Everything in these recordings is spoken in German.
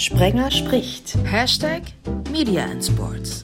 Sprenger spricht. Media and Sports.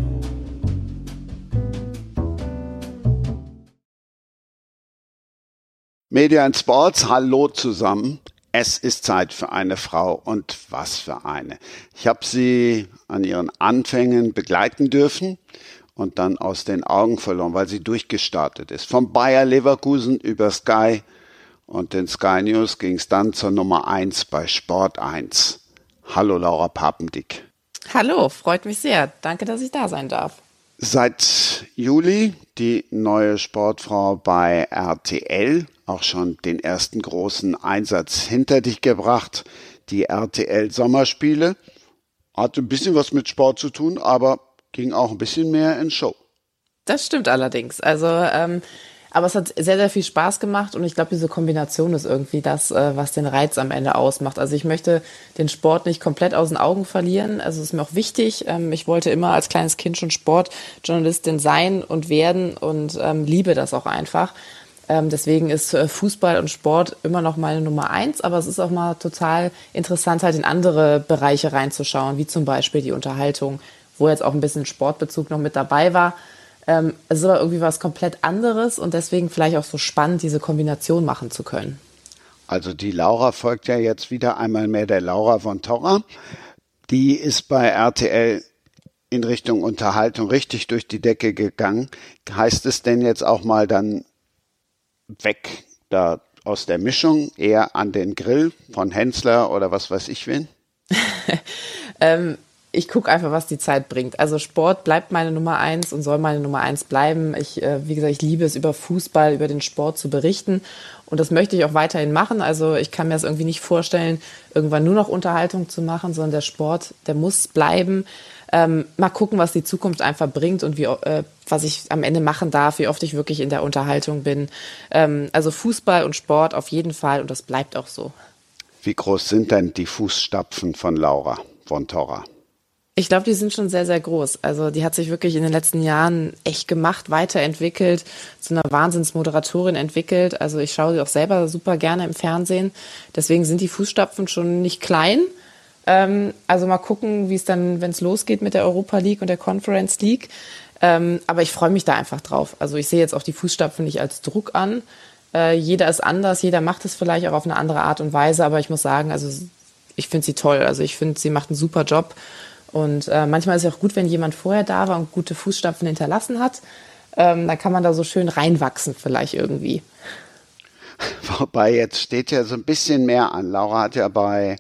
Media and Sports, hallo zusammen. Es ist Zeit für eine Frau und was für eine. Ich habe sie an ihren Anfängen begleiten dürfen und dann aus den Augen verloren, weil sie durchgestartet ist. Vom Bayer Leverkusen über Sky und den Sky News ging es dann zur Nummer 1 bei Sport 1. Hallo Laura Papendick. Hallo, freut mich sehr. Danke, dass ich da sein darf. Seit Juli die neue Sportfrau bei RTL, auch schon den ersten großen Einsatz hinter dich gebracht, die RTL Sommerspiele. Hatte ein bisschen was mit Sport zu tun, aber ging auch ein bisschen mehr in Show. Das stimmt allerdings. Aber es hat sehr, sehr viel Spaß gemacht und ich glaube, diese Kombination ist irgendwie das, was den Reiz am Ende ausmacht. Also ich möchte den Sport nicht komplett aus den Augen verlieren. Also es ist mir auch wichtig. Ich wollte immer als kleines Kind schon Sportjournalistin sein und werden und liebe das auch einfach. Deswegen ist Fußball und Sport immer noch meine Nummer 1, aber es ist auch mal total interessant, halt in andere Bereiche reinzuschauen, wie zum Beispiel die Unterhaltung, wo jetzt auch ein bisschen Sportbezug noch mit dabei war. Es ist aber irgendwie was komplett anderes und deswegen vielleicht auch so spannend, diese Kombination machen zu können. Also die Laura folgt ja jetzt wieder einmal mehr der Laura von Torra. Die ist bei RTL in Richtung Unterhaltung richtig durch die Decke gegangen. Heißt es denn jetzt auch mal dann weg da aus der Mischung, eher an den Grill von Hensler oder was weiß ich wen? Ich gucke einfach, was die Zeit bringt. Also Sport bleibt meine Nummer 1 und soll meine Nummer 1 bleiben. Wie gesagt, ich liebe es, über Fußball, über den Sport zu berichten. Und das möchte ich auch weiterhin machen. Also ich kann mir das irgendwie nicht vorstellen, irgendwann nur noch Unterhaltung zu machen, sondern der Sport, der muss bleiben. Mal gucken, was die Zukunft einfach bringt und was ich am Ende machen darf, wie oft ich wirklich in der Unterhaltung bin. Also Fußball und Sport auf jeden Fall und das bleibt auch so. Wie groß sind denn die Fußstapfen von Laura von Torra? Ich glaube, die sind schon sehr, sehr groß. Also die hat sich wirklich in den letzten Jahren echt gemacht, weiterentwickelt, zu einer Wahnsinnsmoderatorin entwickelt. Also ich schaue sie auch selber super gerne im Fernsehen. Deswegen sind die Fußstapfen schon nicht klein. Also mal gucken, wie es dann, wenn es losgeht mit der Europa League und der Conference League. Aber ich freue mich da einfach drauf. Also ich sehe jetzt auch die Fußstapfen nicht als Druck an. Jeder ist anders, jeder macht es vielleicht auch auf eine andere Art und Weise. Aber ich muss sagen, also ich finde sie toll. Also ich finde, sie macht einen super Job. Und manchmal ist es auch gut, wenn jemand vorher da war und gute Fußstapfen hinterlassen hat. Dann kann man da so schön reinwachsen vielleicht irgendwie. Wobei jetzt steht ja so ein bisschen mehr an. Laura hat ja bei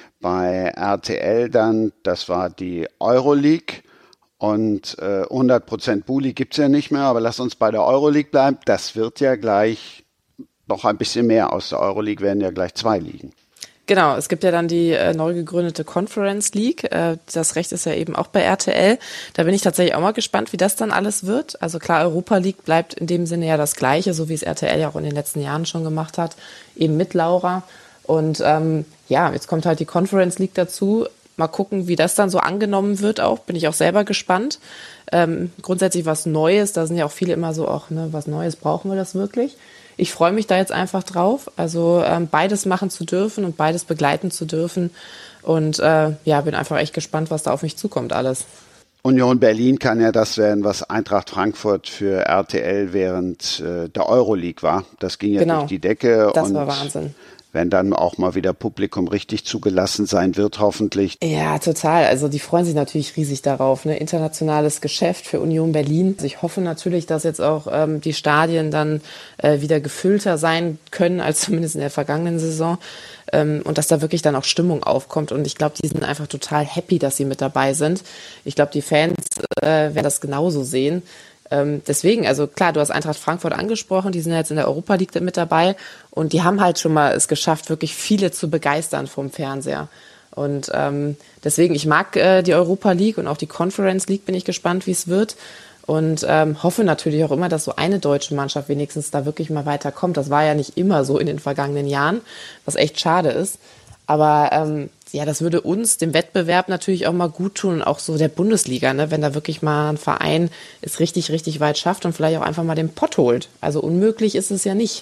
RTL dann, das war die Euroleague und 100% Bully gibt's ja nicht mehr, aber lass uns bei der Euroleague bleiben. Das wird ja gleich noch ein bisschen mehr. Aus der Euroleague werden ja gleich 2 Ligen. Genau, es gibt ja dann die neu gegründete Conference League. Das Recht ist ja eben auch bei RTL. Da bin ich tatsächlich auch mal gespannt, wie das dann alles wird. Also klar, Europa League bleibt in dem Sinne ja das Gleiche, so wie es RTL ja auch in den letzten Jahren schon gemacht hat, eben mit Laura. Und jetzt kommt halt die Conference League dazu. Mal gucken, wie das dann so angenommen wird auch. Bin ich auch selber gespannt. Grundsätzlich was Neues. Da sind ja auch viele immer so, was Neues, brauchen wir das wirklich? Ich freue mich da jetzt einfach drauf. Also beides machen zu dürfen und beides begleiten zu dürfen. Und bin einfach echt gespannt, was da auf mich zukommt alles. Union Berlin kann ja das werden, was Eintracht Frankfurt für RTL während der Euroleague war. Das ging ja durch die Decke. Das war Wahnsinn. Wenn dann auch mal wieder Publikum richtig zugelassen sein wird, hoffentlich. Ja, total. Also die freuen sich natürlich riesig darauf. Ne? Internationales Geschäft für Union Berlin. Also ich hoffe natürlich, dass jetzt auch die Stadien dann wieder gefüllter sein können, als zumindest in der vergangenen Saison. Und dass da wirklich dann auch Stimmung aufkommt. Und ich glaube, die sind einfach total happy, dass sie mit dabei sind. Ich glaube, die Fans werden das genauso sehen. Deswegen, also klar, du hast Eintracht Frankfurt angesprochen, die sind ja jetzt in der Europa League mit dabei und die haben halt schon mal es geschafft, wirklich viele zu begeistern vom Fernseher. Und deswegen, ich mag die Europa League und auch die Conference League, bin ich gespannt, wie es wird. Und hoffe natürlich auch immer, dass so eine deutsche Mannschaft wenigstens da wirklich mal weiterkommt. Das war ja nicht immer so in den vergangenen Jahren, was echt schade ist. Aber das würde uns, dem Wettbewerb natürlich auch mal gut tun und auch so der Bundesliga, ne? Wenn da wirklich mal ein Verein es richtig, richtig weit schafft und vielleicht auch einfach mal den Pott holt. Also unmöglich ist es ja nicht.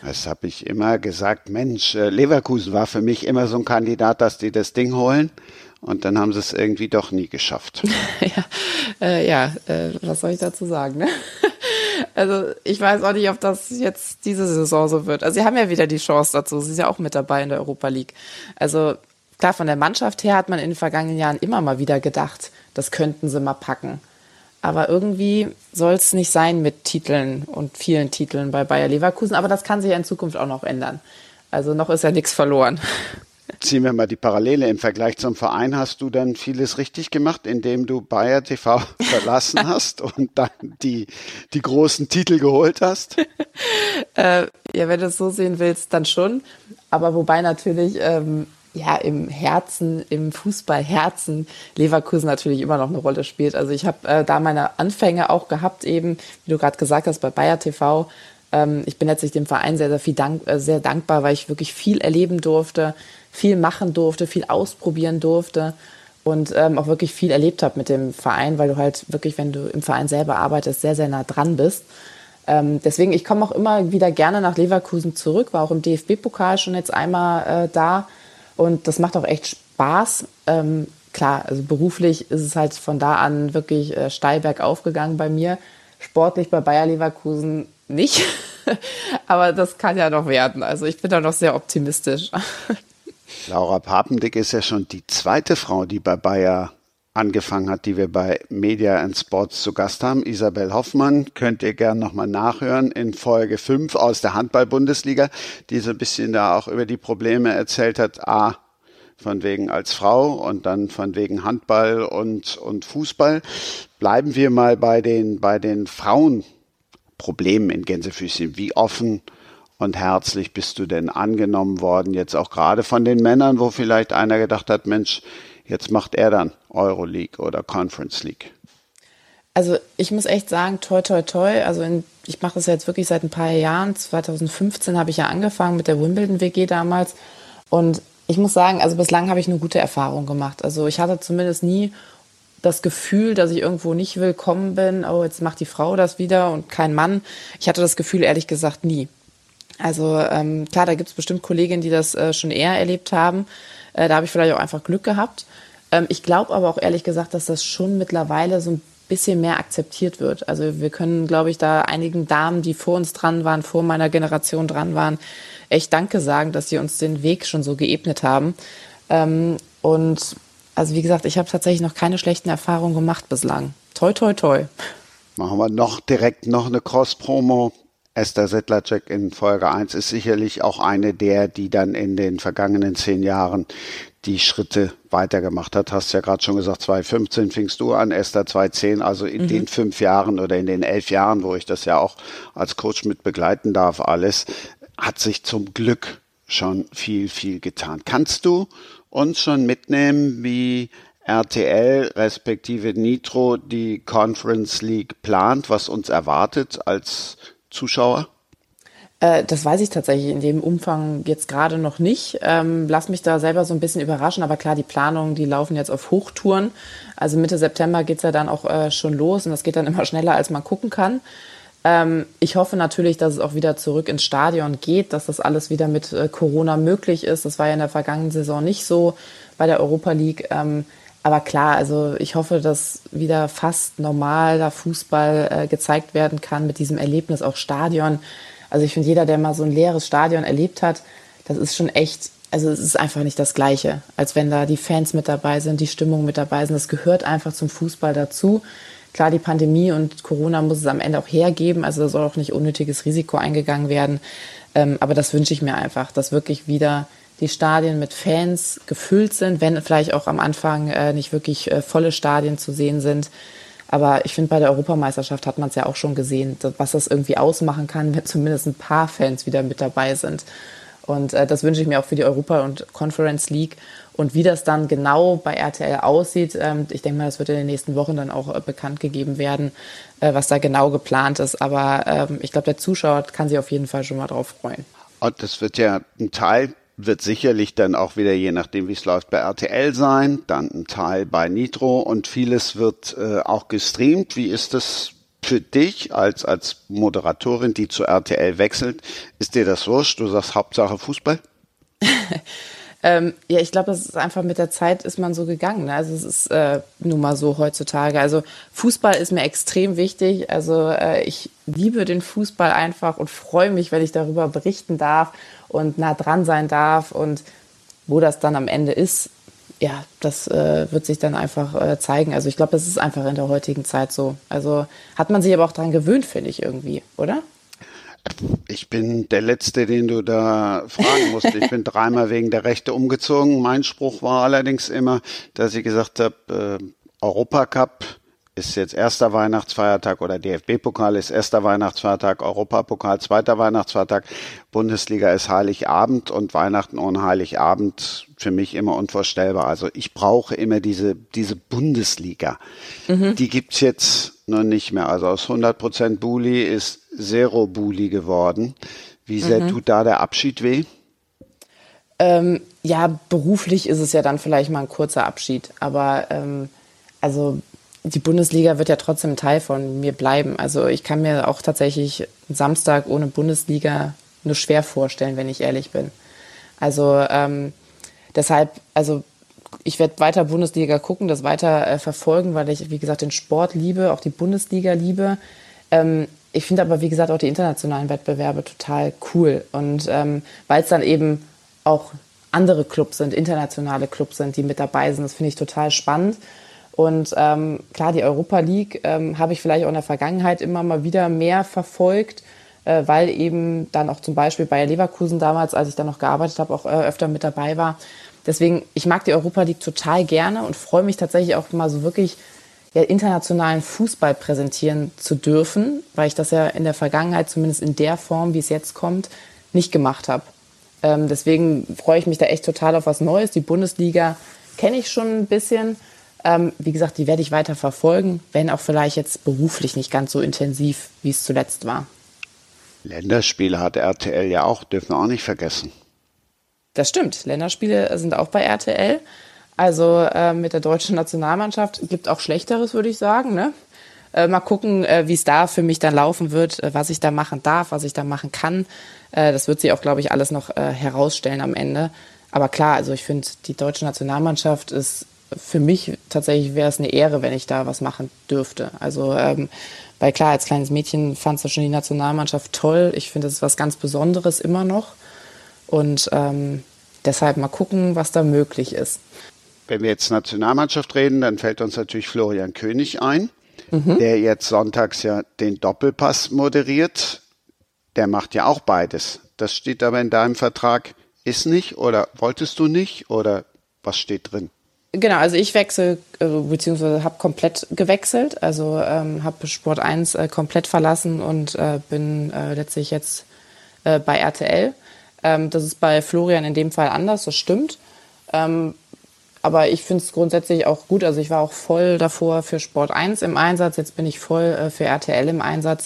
Das habe ich immer gesagt, Mensch, Leverkusen war für mich immer so ein Kandidat, dass die das Ding holen. Und dann haben sie es irgendwie doch nie geschafft. Was soll ich dazu sagen, ne? Also ich weiß auch nicht, ob das jetzt diese Saison so wird. Also sie haben ja wieder die Chance dazu. Sie ist ja auch mit dabei in der Europa League. Also klar, von der Mannschaft her hat man in den vergangenen Jahren immer mal wieder gedacht, das könnten sie mal packen. Aber irgendwie soll es nicht sein mit Titeln und vielen Titeln bei Bayer Leverkusen. Aber das kann sich ja in Zukunft auch noch ändern. Also noch ist ja nichts verloren. Ziehen wir mal die Parallele. Im Vergleich zum Verein hast du dann vieles richtig gemacht, indem du Bayer TV verlassen hast und dann die großen Titel geholt hast? Wenn du es so sehen willst, dann schon. Aber wobei natürlich im Herzen, im Fußballherzen Leverkusen natürlich immer noch eine Rolle spielt. Also ich habe da meine Anfänge auch gehabt, eben, wie du gerade gesagt hast, bei Bayer TV. Ich bin letztlich dem Verein sehr, sehr dankbar, weil ich wirklich viel erleben durfte, viel machen durfte, viel ausprobieren durfte und auch wirklich viel erlebt habe mit dem Verein, weil du halt wirklich, wenn du im Verein selber arbeitest, sehr, sehr nah dran bist. Deswegen, ich komme auch immer wieder gerne nach Leverkusen zurück, war auch im DFB-Pokal schon jetzt einmal da und das macht auch echt Spaß. Klar, also beruflich ist es halt von da an wirklich steil bergauf gegangen bei mir. Sportlich bei Bayer Leverkusen nicht, aber das kann ja noch werden. Also ich bin da noch sehr optimistisch. Laura Papendick ist ja schon die zweite Frau, die bei Bayer angefangen hat, die wir bei Media and Sports zu Gast haben. Isabel Hoffmann, könnt ihr gerne nochmal nachhören in Folge 5 aus der Handball-Bundesliga, die so ein bisschen da auch über die Probleme erzählt hat, von wegen als Frau und dann von wegen Handball und Fußball. Bleiben wir mal bei den Frauenproblemen in Gänsefüßchen. Wie offen und herzlich bist du denn angenommen worden, jetzt auch gerade von den Männern, wo vielleicht einer gedacht hat, Mensch, jetzt macht er dann Euroleague oder Conference League? Also ich muss echt sagen, toi, toi, toi. Also ich mache das jetzt wirklich seit ein paar Jahren. 2015 habe ich ja angefangen mit der Wimbledon-WG damals. Und ich muss sagen, also bislang habe ich eine gute Erfahrung gemacht. Also ich hatte zumindest nie das Gefühl, dass ich irgendwo nicht willkommen bin. Oh, jetzt macht die Frau das wieder und kein Mann. Ich hatte das Gefühl, ehrlich gesagt, nie. Also klar, da gibt es bestimmt Kolleginnen, die das schon eher erlebt haben. Da habe ich vielleicht auch einfach Glück gehabt. Ich glaube aber auch ehrlich gesagt, dass das schon mittlerweile so ein bisschen mehr akzeptiert wird. Also wir können, glaube ich, da einigen Damen, die vor uns dran waren, vor meiner Generation dran waren, echt Danke sagen, dass sie uns den Weg schon so geebnet haben. Und also wie gesagt, ich habe tatsächlich noch keine schlechten Erfahrungen gemacht bislang. Toi, toi, toi. Machen wir direkt noch eine Cross-Promo. Esther Sedlacek in Folge 1 ist sicherlich auch eine die dann in den vergangenen 10 Jahren die Schritte weitergemacht hat. Hast ja gerade schon gesagt, 2015 fingst du an, Esther 2010, also in den 5 Jahren oder in den 11 Jahren, wo ich das ja auch als Coach mit begleiten darf, alles, hat sich zum Glück schon viel, viel getan. Kannst du uns schon mitnehmen, wie RTL respektive Nitro die Conference League plant, was uns erwartet als Zuschauer? Das weiß ich tatsächlich in dem Umfang jetzt gerade noch nicht. Lass mich da selber so ein bisschen überraschen. Aber klar, die Planungen, die laufen jetzt auf Hochtouren. Also Mitte September geht's ja dann auch schon los und das geht dann immer schneller, als man gucken kann. Ich hoffe natürlich, dass es auch wieder zurück ins Stadion geht, dass das alles wieder mit Corona möglich ist. Das war ja in der vergangenen Saison nicht so bei der Europa League. Aber klar, also ich hoffe, dass wieder fast normaler Fußball gezeigt werden kann mit diesem Erlebnis auch Stadion. Also ich finde, jeder, der mal so ein leeres Stadion erlebt hat, das ist schon echt, also es ist einfach nicht das Gleiche, als wenn da die Fans mit dabei sind, die Stimmung mit dabei sind. Das gehört einfach zum Fußball dazu. Klar, die Pandemie und Corona muss es am Ende auch hergeben, also da soll auch nicht unnötiges Risiko eingegangen werden. Aber das wünsche ich mir einfach, dass wirklich wieder die Stadien mit Fans gefüllt sind, wenn vielleicht auch am Anfang nicht wirklich volle Stadien zu sehen sind. Aber ich finde, bei der Europameisterschaft hat man es ja auch schon gesehen, was das irgendwie ausmachen kann, wenn zumindest ein paar Fans wieder mit dabei sind. Und das wünsche ich mir auch für die Europa- und Conference League. Und wie das dann genau bei RTL aussieht, ich denke mal, das wird in den nächsten Wochen dann auch bekannt gegeben werden, was da genau geplant ist. Aber ich glaube, der Zuschauer kann sich auf jeden Fall schon mal drauf freuen. Und das wird ja ein Teil, wird sicherlich dann auch wieder, je nachdem wie es läuft, bei RTL sein, dann ein Teil bei Nitro und vieles wird auch gestreamt. Wie ist das Für dich als Moderatorin, die zu RTL wechselt, ist dir das wurscht? Du sagst Hauptsache Fußball? Ja, ich glaube, das ist einfach mit der Zeit ist man so gegangen. Ne? Also es ist nun mal so heutzutage. Also Fußball ist mir extrem wichtig. Also ich liebe den Fußball einfach und freue mich, wenn ich darüber berichten darf und nah dran sein darf. Und wo das dann am Ende ist, ja, das wird sich dann einfach zeigen. Also ich glaube, das ist einfach in der heutigen Zeit so. Also hat man sich aber auch dran gewöhnt, finde ich irgendwie, oder? Ich bin der Letzte, den du da fragen musst. Ich bin dreimal wegen der Rechte umgezogen. Mein Spruch war allerdings immer, dass ich gesagt habe, Europacup ist jetzt erster Weihnachtsfeiertag oder DFB-Pokal ist erster Weihnachtsfeiertag, Europapokal zweiter Weihnachtsfeiertag, Bundesliga ist Heiligabend und Weihnachten ohne Heiligabend für mich immer unvorstellbar. Also ich brauche immer diese Bundesliga. Die gibt's jetzt noch nicht mehr. Also aus 100% Bulli ist Zero Bulli geworden. Wie sehr tut da der Abschied weh? Ja, beruflich ist es ja dann vielleicht mal ein kurzer Abschied. Aber also die Bundesliga wird ja trotzdem ein Teil von mir bleiben. Also ich kann mir auch tatsächlich einen Samstag ohne Bundesliga nur schwer vorstellen, wenn ich ehrlich bin. Also deshalb, also ich werde weiter Bundesliga gucken, das weiter verfolgen, weil ich, wie gesagt, den Sport liebe, auch die Bundesliga liebe. Ich finde aber, wie gesagt, auch die internationalen Wettbewerbe total cool. Und weil es dann eben auch andere Clubs sind, internationale Clubs sind, die mit dabei sind, das finde ich total spannend. Und klar, die Europa League habe ich vielleicht auch in der Vergangenheit immer mal wieder mehr verfolgt, weil eben dann auch zum Beispiel Bayer Leverkusen damals, als ich da noch gearbeitet habe, auch öfter mit dabei war. Deswegen, ich mag die Europa League total gerne und freue mich tatsächlich auch mal so wirklich internationalen Fußball präsentieren zu dürfen, weil ich das ja in der Vergangenheit, zumindest in der Form, wie es jetzt kommt, nicht gemacht habe. Deswegen freue ich mich da echt total auf was Neues. Die Bundesliga kenne ich schon ein bisschen. Wie gesagt, die werde ich weiter verfolgen, wenn auch vielleicht jetzt beruflich nicht ganz so intensiv, wie es zuletzt war. Länderspiele hat RTL ja auch, dürfen wir auch nicht vergessen. Das stimmt, Länderspiele sind auch bei RTL. Also mit der deutschen Nationalmannschaft gibt auch Schlechteres, würde ich sagen. Ne? Mal gucken, wie es da für mich dann laufen wird, was ich da machen darf, was ich da machen kann. Das wird sich auch, glaube ich, alles noch herausstellen am Ende. Aber klar, also ich finde, die deutsche Nationalmannschaft ist für mich tatsächlich, wäre es eine Ehre, wenn ich da was machen dürfte. Also weil klar, als kleines Mädchen fandst du schon die Nationalmannschaft toll. Ich finde, das ist was ganz Besonderes immer noch. Und deshalb mal gucken, was da möglich ist. Wenn wir jetzt Nationalmannschaft reden, dann fällt uns natürlich Florian König ein, der jetzt sonntags ja den Doppelpass moderiert. Der macht ja auch beides. Das steht aber in deinem Vertrag, ist nicht oder wolltest du nicht oder was steht drin? Genau, also ich wechsle, beziehungsweise habe komplett gewechselt. Also habe Sport 1 komplett verlassen und bin letztlich jetzt bei RTL. Das ist bei Florian in dem Fall anders, das stimmt. Aber ich finde es grundsätzlich auch gut. Also ich war auch voll davor für Sport 1 im Einsatz. Jetzt bin ich voll für RTL im Einsatz.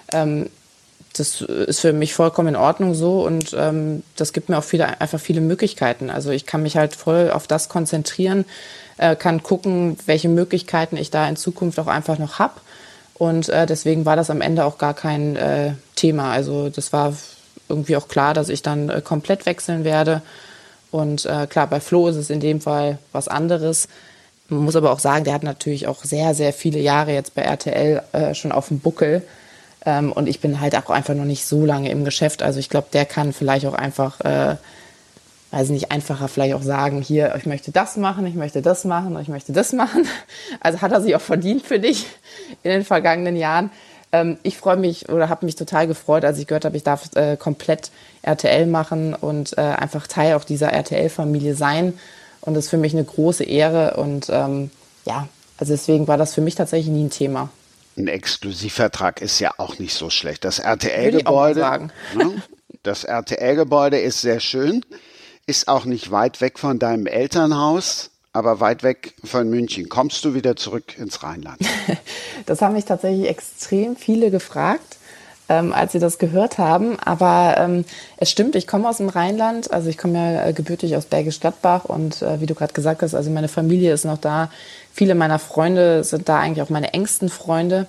Das ist für mich vollkommen in Ordnung so und das gibt mir auch einfach viele Möglichkeiten. Also ich kann mich halt voll auf das konzentrieren, kann gucken, welche Möglichkeiten ich da in Zukunft auch einfach noch habe. Und deswegen war das am Ende auch gar kein Thema. Also das war irgendwie auch klar, dass ich dann komplett wechseln werde. Und klar, bei Flo ist es in dem Fall was anderes. Man muss aber auch sagen, der hat natürlich auch sehr, sehr viele Jahre jetzt bei RTL schon auf dem Buckel. Und ich bin halt auch einfach noch nicht so lange im Geschäft. Also ich glaube, der kann vielleicht auch einfach, weiß nicht, einfacher vielleicht auch sagen, hier, ich möchte das machen, ich möchte das machen, ich möchte das machen. Also hat er sich auch verdient für dich in den vergangenen Jahren. Ich freue mich oder habe mich total gefreut, als ich gehört habe, ich darf komplett RTL machen und einfach Teil auch dieser RTL-Familie sein. Und das ist für mich eine große Ehre. Und ja, also deswegen war das für mich tatsächlich nie ein Thema. Ein Exklusivvertrag ist ja auch nicht so schlecht. Das RTL-Gebäude, ne? Das RTL-Gebäude ist sehr schön, ist auch nicht weit weg von deinem Elternhaus, aber weit weg von München. Kommst du wieder zurück ins Rheinland? Das haben mich tatsächlich extrem viele gefragt, als sie das gehört haben. Aber es stimmt, ich komme aus dem Rheinland. Also ich komme ja gebürtig aus Bergisch Gladbach. Und wie du gerade gesagt hast, also meine Familie ist noch da. Viele meiner Freunde sind da, eigentlich auch meine engsten Freunde.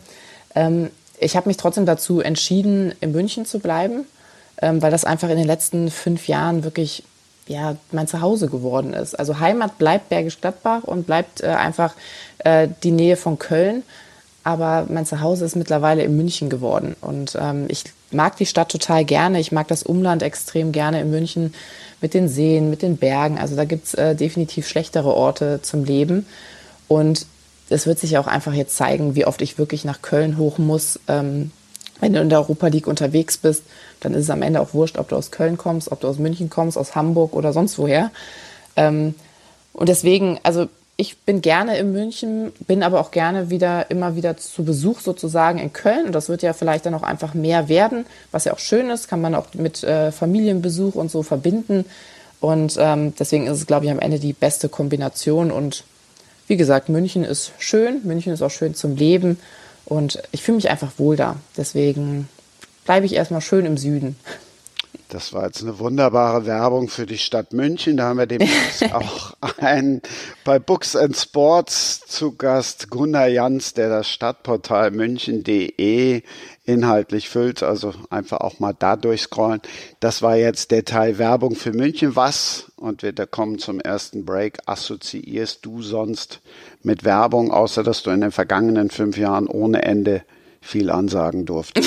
Ich habe mich trotzdem dazu entschieden, in München zu bleiben, weil das einfach in den letzten 5 Jahren wirklich mein Zuhause geworden ist. Also Heimat bleibt Bergisch Gladbach und bleibt einfach die Nähe von Köln. Aber mein Zuhause ist mittlerweile in München geworden. Und ich mag die Stadt total gerne. Ich mag das Umland extrem gerne in München mit den Seen, mit den Bergen. Also da gibt's definitiv schlechtere Orte zum Leben. Und es wird sich auch einfach jetzt zeigen, wie oft ich wirklich nach Köln hoch muss. Wenn du in der Europa League unterwegs bist, dann ist es am Ende auch wurscht, ob du aus Köln kommst, ob du aus München kommst, aus Hamburg oder sonst woher. Und deswegen, also ich bin gerne in München, bin aber auch gerne immer wieder zu Besuch sozusagen in Köln. Und das wird ja vielleicht dann auch einfach mehr werden, was ja auch schön ist, kann man auch mit Familienbesuch und so verbinden. Und deswegen ist es, glaube ich, am Ende die beste Kombination. Und wie gesagt, München ist schön, München ist auch schön zum Leben. Und ich fühle mich einfach wohl da. Deswegen bleibe ich erstmal schön im Süden. Das war jetzt eine wunderbare Werbung für die Stadt München. Da haben wir demnächst auch einen bei Books and Sports zu Gast, Gunnar Jans, der das Stadtportal münchen.de inhaltlich füllt. Also einfach auch mal da durchscrollen. Das war jetzt der Teil Werbung für München. Was, und wir kommen zum ersten Break, assoziierst du sonst mit Werbung, außer dass du in den vergangenen 5 Jahren ohne Ende viel ansagen durftest?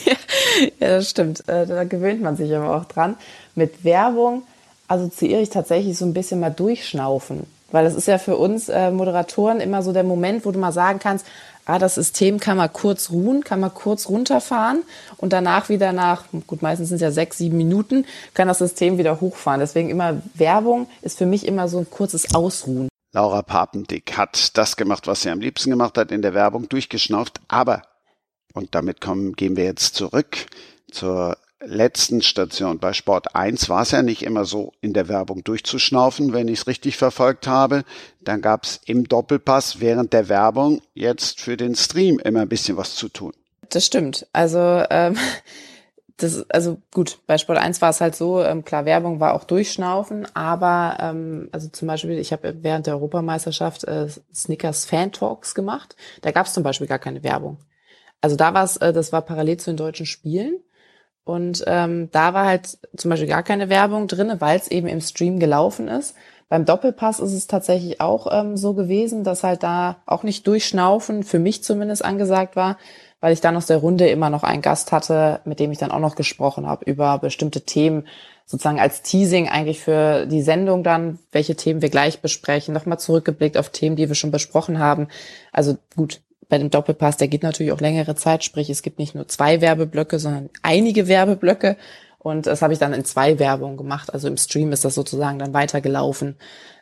Ja, das stimmt. Da gewöhnt man sich aber auch dran. Mit Werbung assoziiere ich tatsächlich so ein bisschen mal durchschnaufen. Weil das ist ja für uns Moderatoren immer so der Moment, wo du mal sagen kannst, das System kann mal kurz ruhen, kann mal kurz runterfahren und danach wieder meistens sind es ja 6, 7 Minuten, kann das System wieder hochfahren. Deswegen immer Werbung ist für mich immer so ein kurzes Ausruhen. Laura Papendick hat das gemacht, was sie am liebsten gemacht hat, in der Werbung durchgeschnauft, aber und damit gehen wir jetzt zurück zur letzten Station. Bei Sport 1 war es ja nicht immer so, in der Werbung durchzuschnaufen, wenn ich es richtig verfolgt habe. Dann gab es im Doppelpass während der Werbung jetzt für den Stream immer ein bisschen was zu tun. Das stimmt. Also gut, bei Sport 1 war es halt so, klar, Werbung war auch durchschnaufen, aber also zum Beispiel, ich habe während der Europameisterschaft Snickers Fan Talks gemacht. Da gab es zum Beispiel gar keine Werbung. Also das war parallel zu den deutschen Spielen und da war halt zum Beispiel gar keine Werbung drin, weil es eben im Stream gelaufen ist. Beim Doppelpass ist es tatsächlich auch so gewesen, dass halt da auch nicht durchschnaufen, für mich zumindest angesagt war, weil ich dann aus der Runde immer noch einen Gast hatte, mit dem ich dann auch noch gesprochen habe über bestimmte Themen, sozusagen als Teasing eigentlich für die Sendung dann, welche Themen wir gleich besprechen, nochmal zurückgeblickt auf Themen, die wir schon besprochen haben. Also gut. Bei dem Doppelpass, der geht natürlich auch längere Zeit, sprich es gibt nicht nur 2 Werbeblöcke, sondern einige Werbeblöcke und das habe ich dann in 2 Werbungen gemacht, also im Stream ist das sozusagen dann weitergelaufen,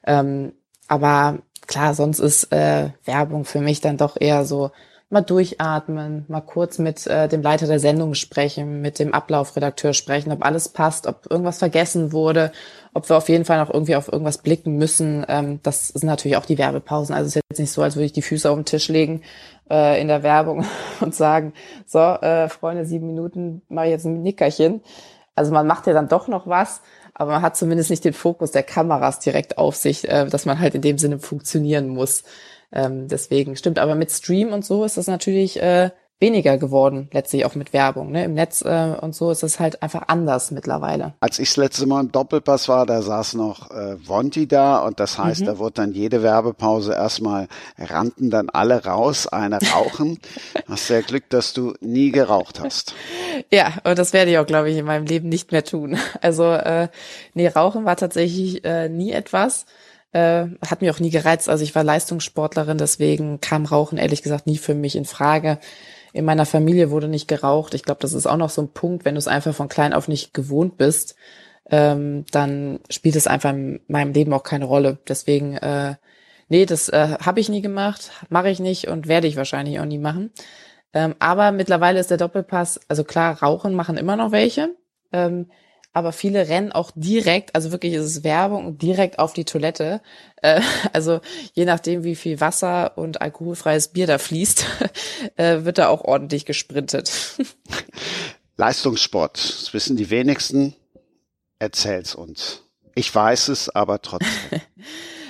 aber klar, sonst ist Werbung für mich dann doch eher so mal durchatmen, mal kurz mit dem Leiter der Sendung sprechen, mit dem Ablaufredakteur sprechen, ob alles passt, ob irgendwas vergessen wurde, ob wir auf jeden Fall noch irgendwie auf irgendwas blicken müssen. Das sind natürlich auch die Werbepausen. Also es ist jetzt nicht so, als würde ich die Füße auf den Tisch legen in der Werbung und sagen, so, Freunde, 7 Minuten mache ich jetzt ein Nickerchen. Also man macht ja dann doch noch was, aber man hat zumindest nicht den Fokus der Kameras direkt auf sich, dass man halt in dem Sinne funktionieren muss. Deswegen stimmt, aber mit Stream und so ist das natürlich weniger geworden, letztlich auch mit Werbung. Ne? Im Netz und so ist es halt einfach anders mittlerweile. Als ich das letzte Mal im Doppelpass war, da saß noch Vonti da und das heißt, da wurde dann jede Werbepause erstmal, rannten dann alle raus, einer rauchen. Hast ja Glück, dass du nie geraucht hast. Ja, und das werde ich auch, glaube ich, in meinem Leben nicht mehr tun. Also nee, Rauchen war tatsächlich nie etwas. Hat mich auch nie gereizt. Also ich war Leistungssportlerin, deswegen kam Rauchen ehrlich gesagt nie für mich in Frage. In meiner Familie wurde nicht geraucht. Ich glaube, das ist auch noch so ein Punkt, wenn du es einfach von klein auf nicht gewohnt bist, dann spielt es einfach in meinem Leben auch keine Rolle. Deswegen, nee, das habe ich nie gemacht, mache ich nicht und werde ich wahrscheinlich auch nie machen. Aber mittlerweile ist der Doppelpass, also klar, Rauchen machen immer noch welche, aber viele rennen auch direkt, also wirklich ist es Werbung, direkt auf die Toilette. Also je nachdem, wie viel Wasser und alkoholfreies Bier da fließt, wird da auch ordentlich gesprintet. Leistungssport, das wissen die wenigsten. Erzähl's uns. Ich weiß es, aber trotzdem.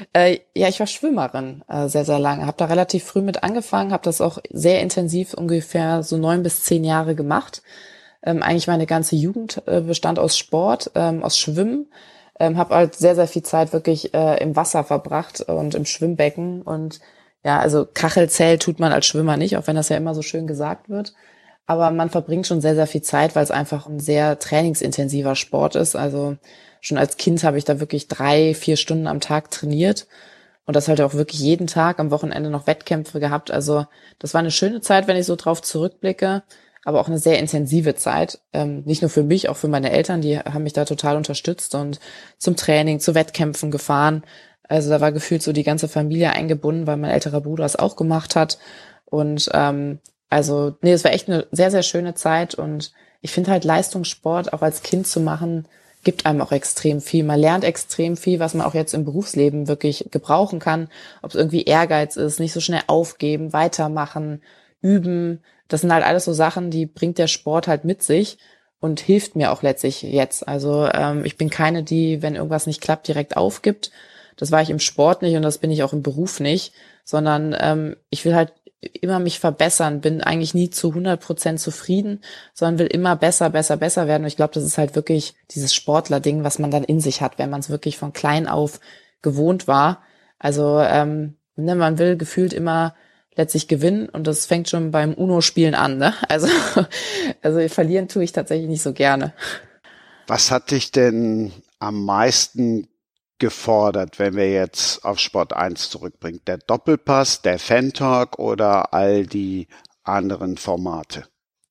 Ja, ich war Schwimmerin sehr, sehr lange. Habe da relativ früh mit angefangen, habe das auch sehr intensiv ungefähr so 9 bis 10 Jahre gemacht. Eigentlich meine ganze Jugend bestand aus Sport, aus Schwimmen. Habe halt sehr, sehr viel Zeit wirklich im Wasser verbracht und im Schwimmbecken. Und ja, also Kachelzähl tut man als Schwimmer nicht, auch wenn das ja immer so schön gesagt wird. Aber man verbringt schon sehr, sehr viel Zeit, weil es einfach ein sehr trainingsintensiver Sport ist. Also schon als Kind habe ich da wirklich 3, 4 Stunden am Tag trainiert und das halt auch wirklich jeden Tag, am Wochenende noch Wettkämpfe gehabt. Also das war eine schöne Zeit, wenn ich so drauf zurückblicke, aber auch eine sehr intensive Zeit. Nicht nur für mich, auch für meine Eltern, die haben mich da total unterstützt und zum Training, zu Wettkämpfen gefahren. Also da war gefühlt so die ganze Familie eingebunden, weil mein älterer Bruder es auch gemacht hat. Und also, nee, es war echt eine sehr, sehr schöne Zeit und ich finde halt Leistungssport auch als Kind zu machen, gibt einem auch extrem viel. Man lernt extrem viel, was man auch jetzt im Berufsleben wirklich gebrauchen kann. Ob es irgendwie Ehrgeiz ist, nicht so schnell aufgeben, weitermachen, üben. Das sind halt alles so Sachen, die bringt der Sport halt mit sich und hilft mir auch letztlich jetzt. Also ich bin keine, die, wenn irgendwas nicht klappt, direkt aufgibt. Das war ich im Sport nicht und das bin ich auch im Beruf nicht, sondern ich will halt immer mich verbessern, bin eigentlich nie zu 100% zufrieden, sondern will immer besser, besser, besser werden. Und ich glaube, das ist halt wirklich dieses Sportler-Ding, was man dann in sich hat, wenn man es wirklich von klein auf gewohnt war. Also man will gefühlt immer letztlich gewinnen und das fängt schon beim UNO-Spielen an. Ne? Also verlieren tue ich tatsächlich nicht so gerne. Was hat dich denn am meisten gefordert, wenn wir jetzt auf Sport 1 zurückbringen? Der Doppelpass, der Fan-Talk oder all die anderen Formate?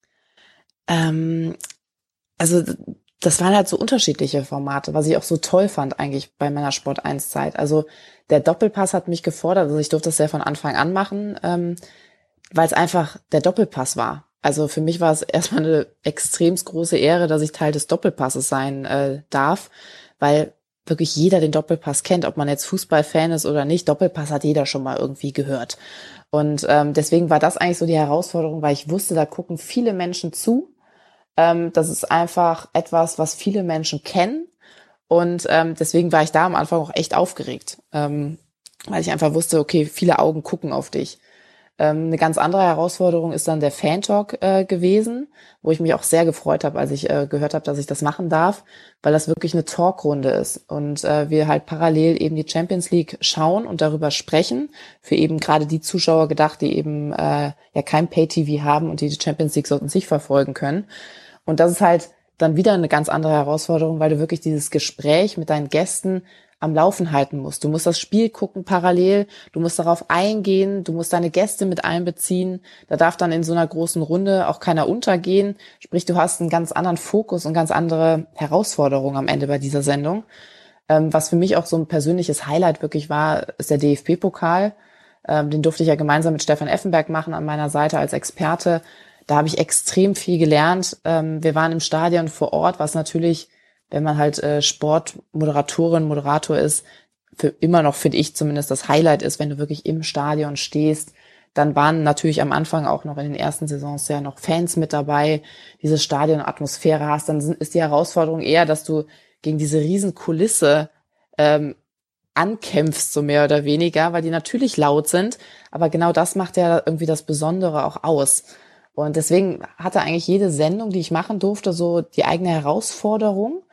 Also das waren halt so unterschiedliche Formate, was ich auch so toll fand eigentlich bei meiner Sport 1 Zeit. Also der Doppelpass hat mich gefordert, also ich durfte das ja von Anfang an machen, weil es einfach der Doppelpass war. Also für mich war es erstmal eine extremst große Ehre, dass ich Teil des Doppelpasses sein darf, weil wirklich jeder den Doppelpass kennt, ob man jetzt Fußballfan ist oder nicht. Doppelpass hat jeder schon mal irgendwie gehört. Und deswegen war das eigentlich so die Herausforderung, weil ich wusste, da gucken viele Menschen zu. Das ist einfach etwas, was viele Menschen kennen. Und deswegen war ich da am Anfang auch echt aufgeregt, weil ich einfach wusste, okay, viele Augen gucken auf dich. Eine ganz andere Herausforderung ist dann der Fan-Talk gewesen, wo ich mich auch sehr gefreut habe, als ich gehört habe, dass ich das machen darf, weil das wirklich eine Talkrunde ist und wir halt parallel eben die Champions League schauen und darüber sprechen, für eben gerade die Zuschauer gedacht, die eben ja kein Pay-TV haben und die Champions League sollten sich verfolgen können. Und das ist halt dann wieder eine ganz andere Herausforderung, weil du wirklich dieses Gespräch mit deinen Gästen am Laufen halten musst. Du musst das Spiel gucken parallel, du musst darauf eingehen, du musst deine Gäste mit einbeziehen. Da darf dann in so einer großen Runde auch keiner untergehen. Sprich, du hast einen ganz anderen Fokus und ganz andere Herausforderungen am Ende bei dieser Sendung. Was für mich auch so ein persönliches Highlight wirklich war, ist der DFB-Pokal. Den durfte ich ja gemeinsam mit Stefan Effenberg machen an meiner Seite als Experte. Da habe ich extrem viel gelernt. Wir waren im Stadion vor Ort, was natürlich, wenn man halt Sportmoderatorin, Moderator ist, für immer noch, finde ich zumindest, das Highlight ist, wenn du wirklich im Stadion stehst. Dann waren natürlich am Anfang auch noch in den ersten Saisons ja noch Fans mit dabei, diese Stadionatmosphäre hast. Dann ist die Herausforderung eher, dass du gegen diese riesen Kulisse ankämpfst, so mehr oder weniger, weil die natürlich laut sind. Aber genau das macht ja irgendwie das Besondere auch aus. Und deswegen hatte eigentlich jede Sendung, die ich machen durfte, so die eigene Herausforderung.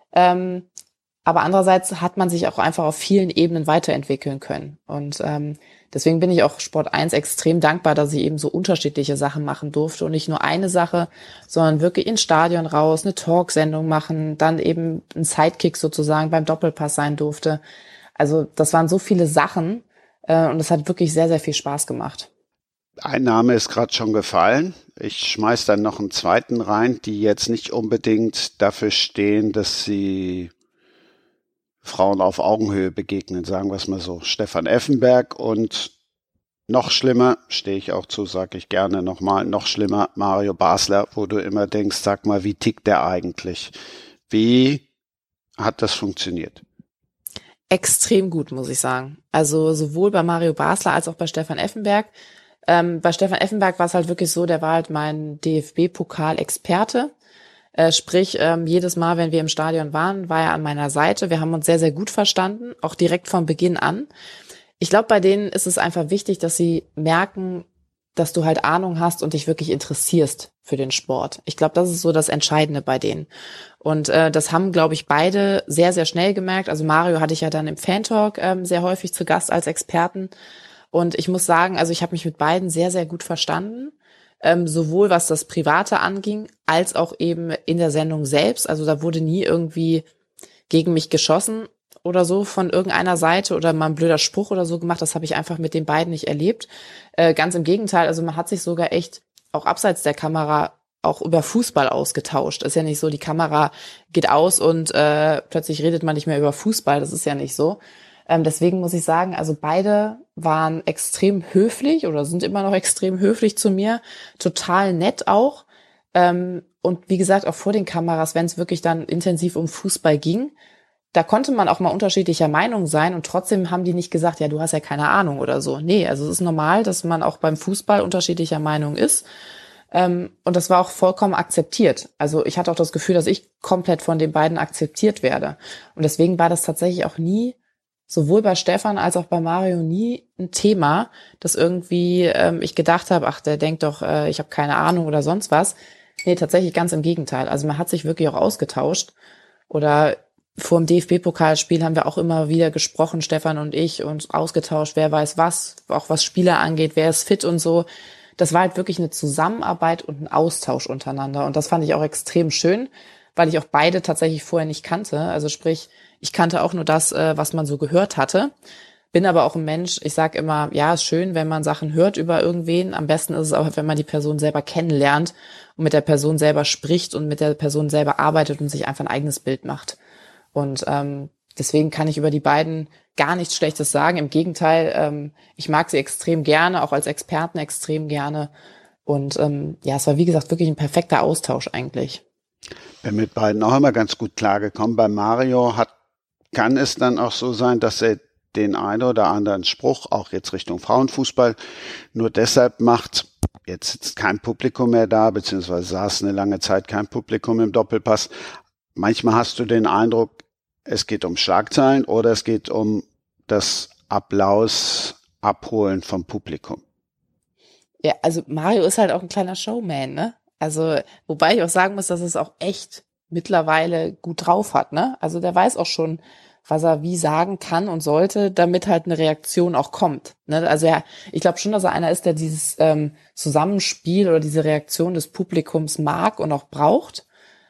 Aber andererseits hat man sich auch einfach auf vielen Ebenen weiterentwickeln können. Und deswegen bin ich auch Sport 1 extrem dankbar, dass ich eben so unterschiedliche Sachen machen durfte und nicht nur eine Sache, sondern wirklich ins Stadion raus, eine Talksendung machen, dann eben ein Sidekick sozusagen beim Doppelpass sein durfte. Also das waren so viele Sachen und es hat wirklich sehr, sehr viel Spaß gemacht. Ein Name ist gerade schon gefallen. Ich schmeiß dann noch einen zweiten rein, die jetzt nicht unbedingt dafür stehen, dass sie Frauen auf Augenhöhe begegnen, sagen wir es mal so. Stefan Effenberg und noch schlimmer, stehe ich auch zu, sage ich gerne nochmal, noch schlimmer, Mario Basler, wo du immer denkst, sag mal, wie tickt der eigentlich? Wie hat das funktioniert? Extrem gut, muss ich sagen. Also sowohl bei Mario Basler als auch bei Stefan Effenberg. Bei Stefan Effenberg war es halt wirklich so, der war halt mein DFB-Pokal-Experte. Sprich, jedes Mal, wenn wir im Stadion waren, war er an meiner Seite. Wir haben uns sehr, sehr gut verstanden, auch direkt von Beginn an. Ich glaube, bei denen ist es einfach wichtig, dass sie merken, dass du halt Ahnung hast und dich wirklich interessierst für den Sport. Ich glaube, das ist so das Entscheidende bei denen. Und das haben, glaube ich, beide sehr, sehr schnell gemerkt. Also Mario hatte ich ja dann im Fan-Talk sehr häufig zu Gast als Experten. Und ich muss sagen, also ich habe mich mit beiden sehr, sehr gut verstanden. Sowohl was das Private anging, als auch eben in der Sendung selbst. Also da wurde nie irgendwie gegen mich geschossen oder so von irgendeiner Seite oder mal ein blöder Spruch oder so gemacht. Das habe ich einfach mit den beiden nicht erlebt. Ganz im Gegenteil, also man hat sich sogar echt auch abseits der Kamera auch über Fußball ausgetauscht. Ist ja nicht so, die Kamera geht aus und plötzlich redet man nicht mehr über Fußball. Das ist ja nicht so. Deswegen muss ich sagen, also beide waren extrem höflich oder sind immer noch extrem höflich zu mir. Total nett auch. Und wie gesagt, auch vor den Kameras, wenn es wirklich dann intensiv um Fußball ging, da konnte man auch mal unterschiedlicher Meinung sein und trotzdem haben die nicht gesagt, ja, du hast ja keine Ahnung oder so. Nee, also es ist normal, dass man auch beim Fußball unterschiedlicher Meinung ist. Und das war auch vollkommen akzeptiert. Also ich hatte auch das Gefühl, dass ich komplett von den beiden akzeptiert werde. Und deswegen war das tatsächlich auch nie, sowohl bei Stefan als auch bei Mario, nie ein Thema, dass irgendwie ich gedacht habe, ach, der denkt doch, ich habe keine Ahnung oder sonst was. Nee, tatsächlich ganz im Gegenteil. Also man hat sich wirklich auch ausgetauscht. Oder vor dem DFB-Pokalspiel haben wir auch immer wieder gesprochen, Stefan und ich, und ausgetauscht, wer weiß was, auch was Spieler angeht, wer ist fit und so. Das war halt wirklich eine Zusammenarbeit und ein Austausch untereinander. Und das fand ich auch extrem schön, weil ich auch beide tatsächlich vorher nicht kannte. Also sprich, ich kannte auch nur das, was man so gehört hatte. Bin aber auch ein Mensch, ich sag immer, ja, ist schön, wenn man Sachen hört über irgendwen. Am besten ist es auch, wenn man die Person selber kennenlernt und mit der Person selber spricht und mit der Person selber arbeitet und sich einfach ein eigenes Bild macht. Und deswegen kann ich über die beiden gar nichts Schlechtes sagen. Im Gegenteil, ich mag sie extrem gerne, auch als Experten extrem gerne. Und ja, es war wie gesagt wirklich ein perfekter Austausch eigentlich. Bin mit beiden auch immer ganz gut klargekommen. Bei Mario kann es dann auch so sein, dass er den einen oder anderen Spruch, auch jetzt Richtung Frauenfußball, nur deshalb macht, jetzt sitzt kein Publikum mehr da, beziehungsweise saß eine lange Zeit kein Publikum im Doppelpass. Manchmal hast du den Eindruck, es geht um Schlagzeilen oder es geht um das Applaus abholen vom Publikum. Ja, also Mario ist halt auch ein kleiner Showman, ne? Also, wobei ich auch sagen muss, dass es auch echt mittlerweile gut drauf hat, ne? Also der weiß auch schon, was er wie sagen kann und sollte, damit halt eine Reaktion auch kommt, ne? Also ja, ich glaube schon, dass er einer ist, der dieses Zusammenspiel oder diese Reaktion des Publikums mag und auch braucht.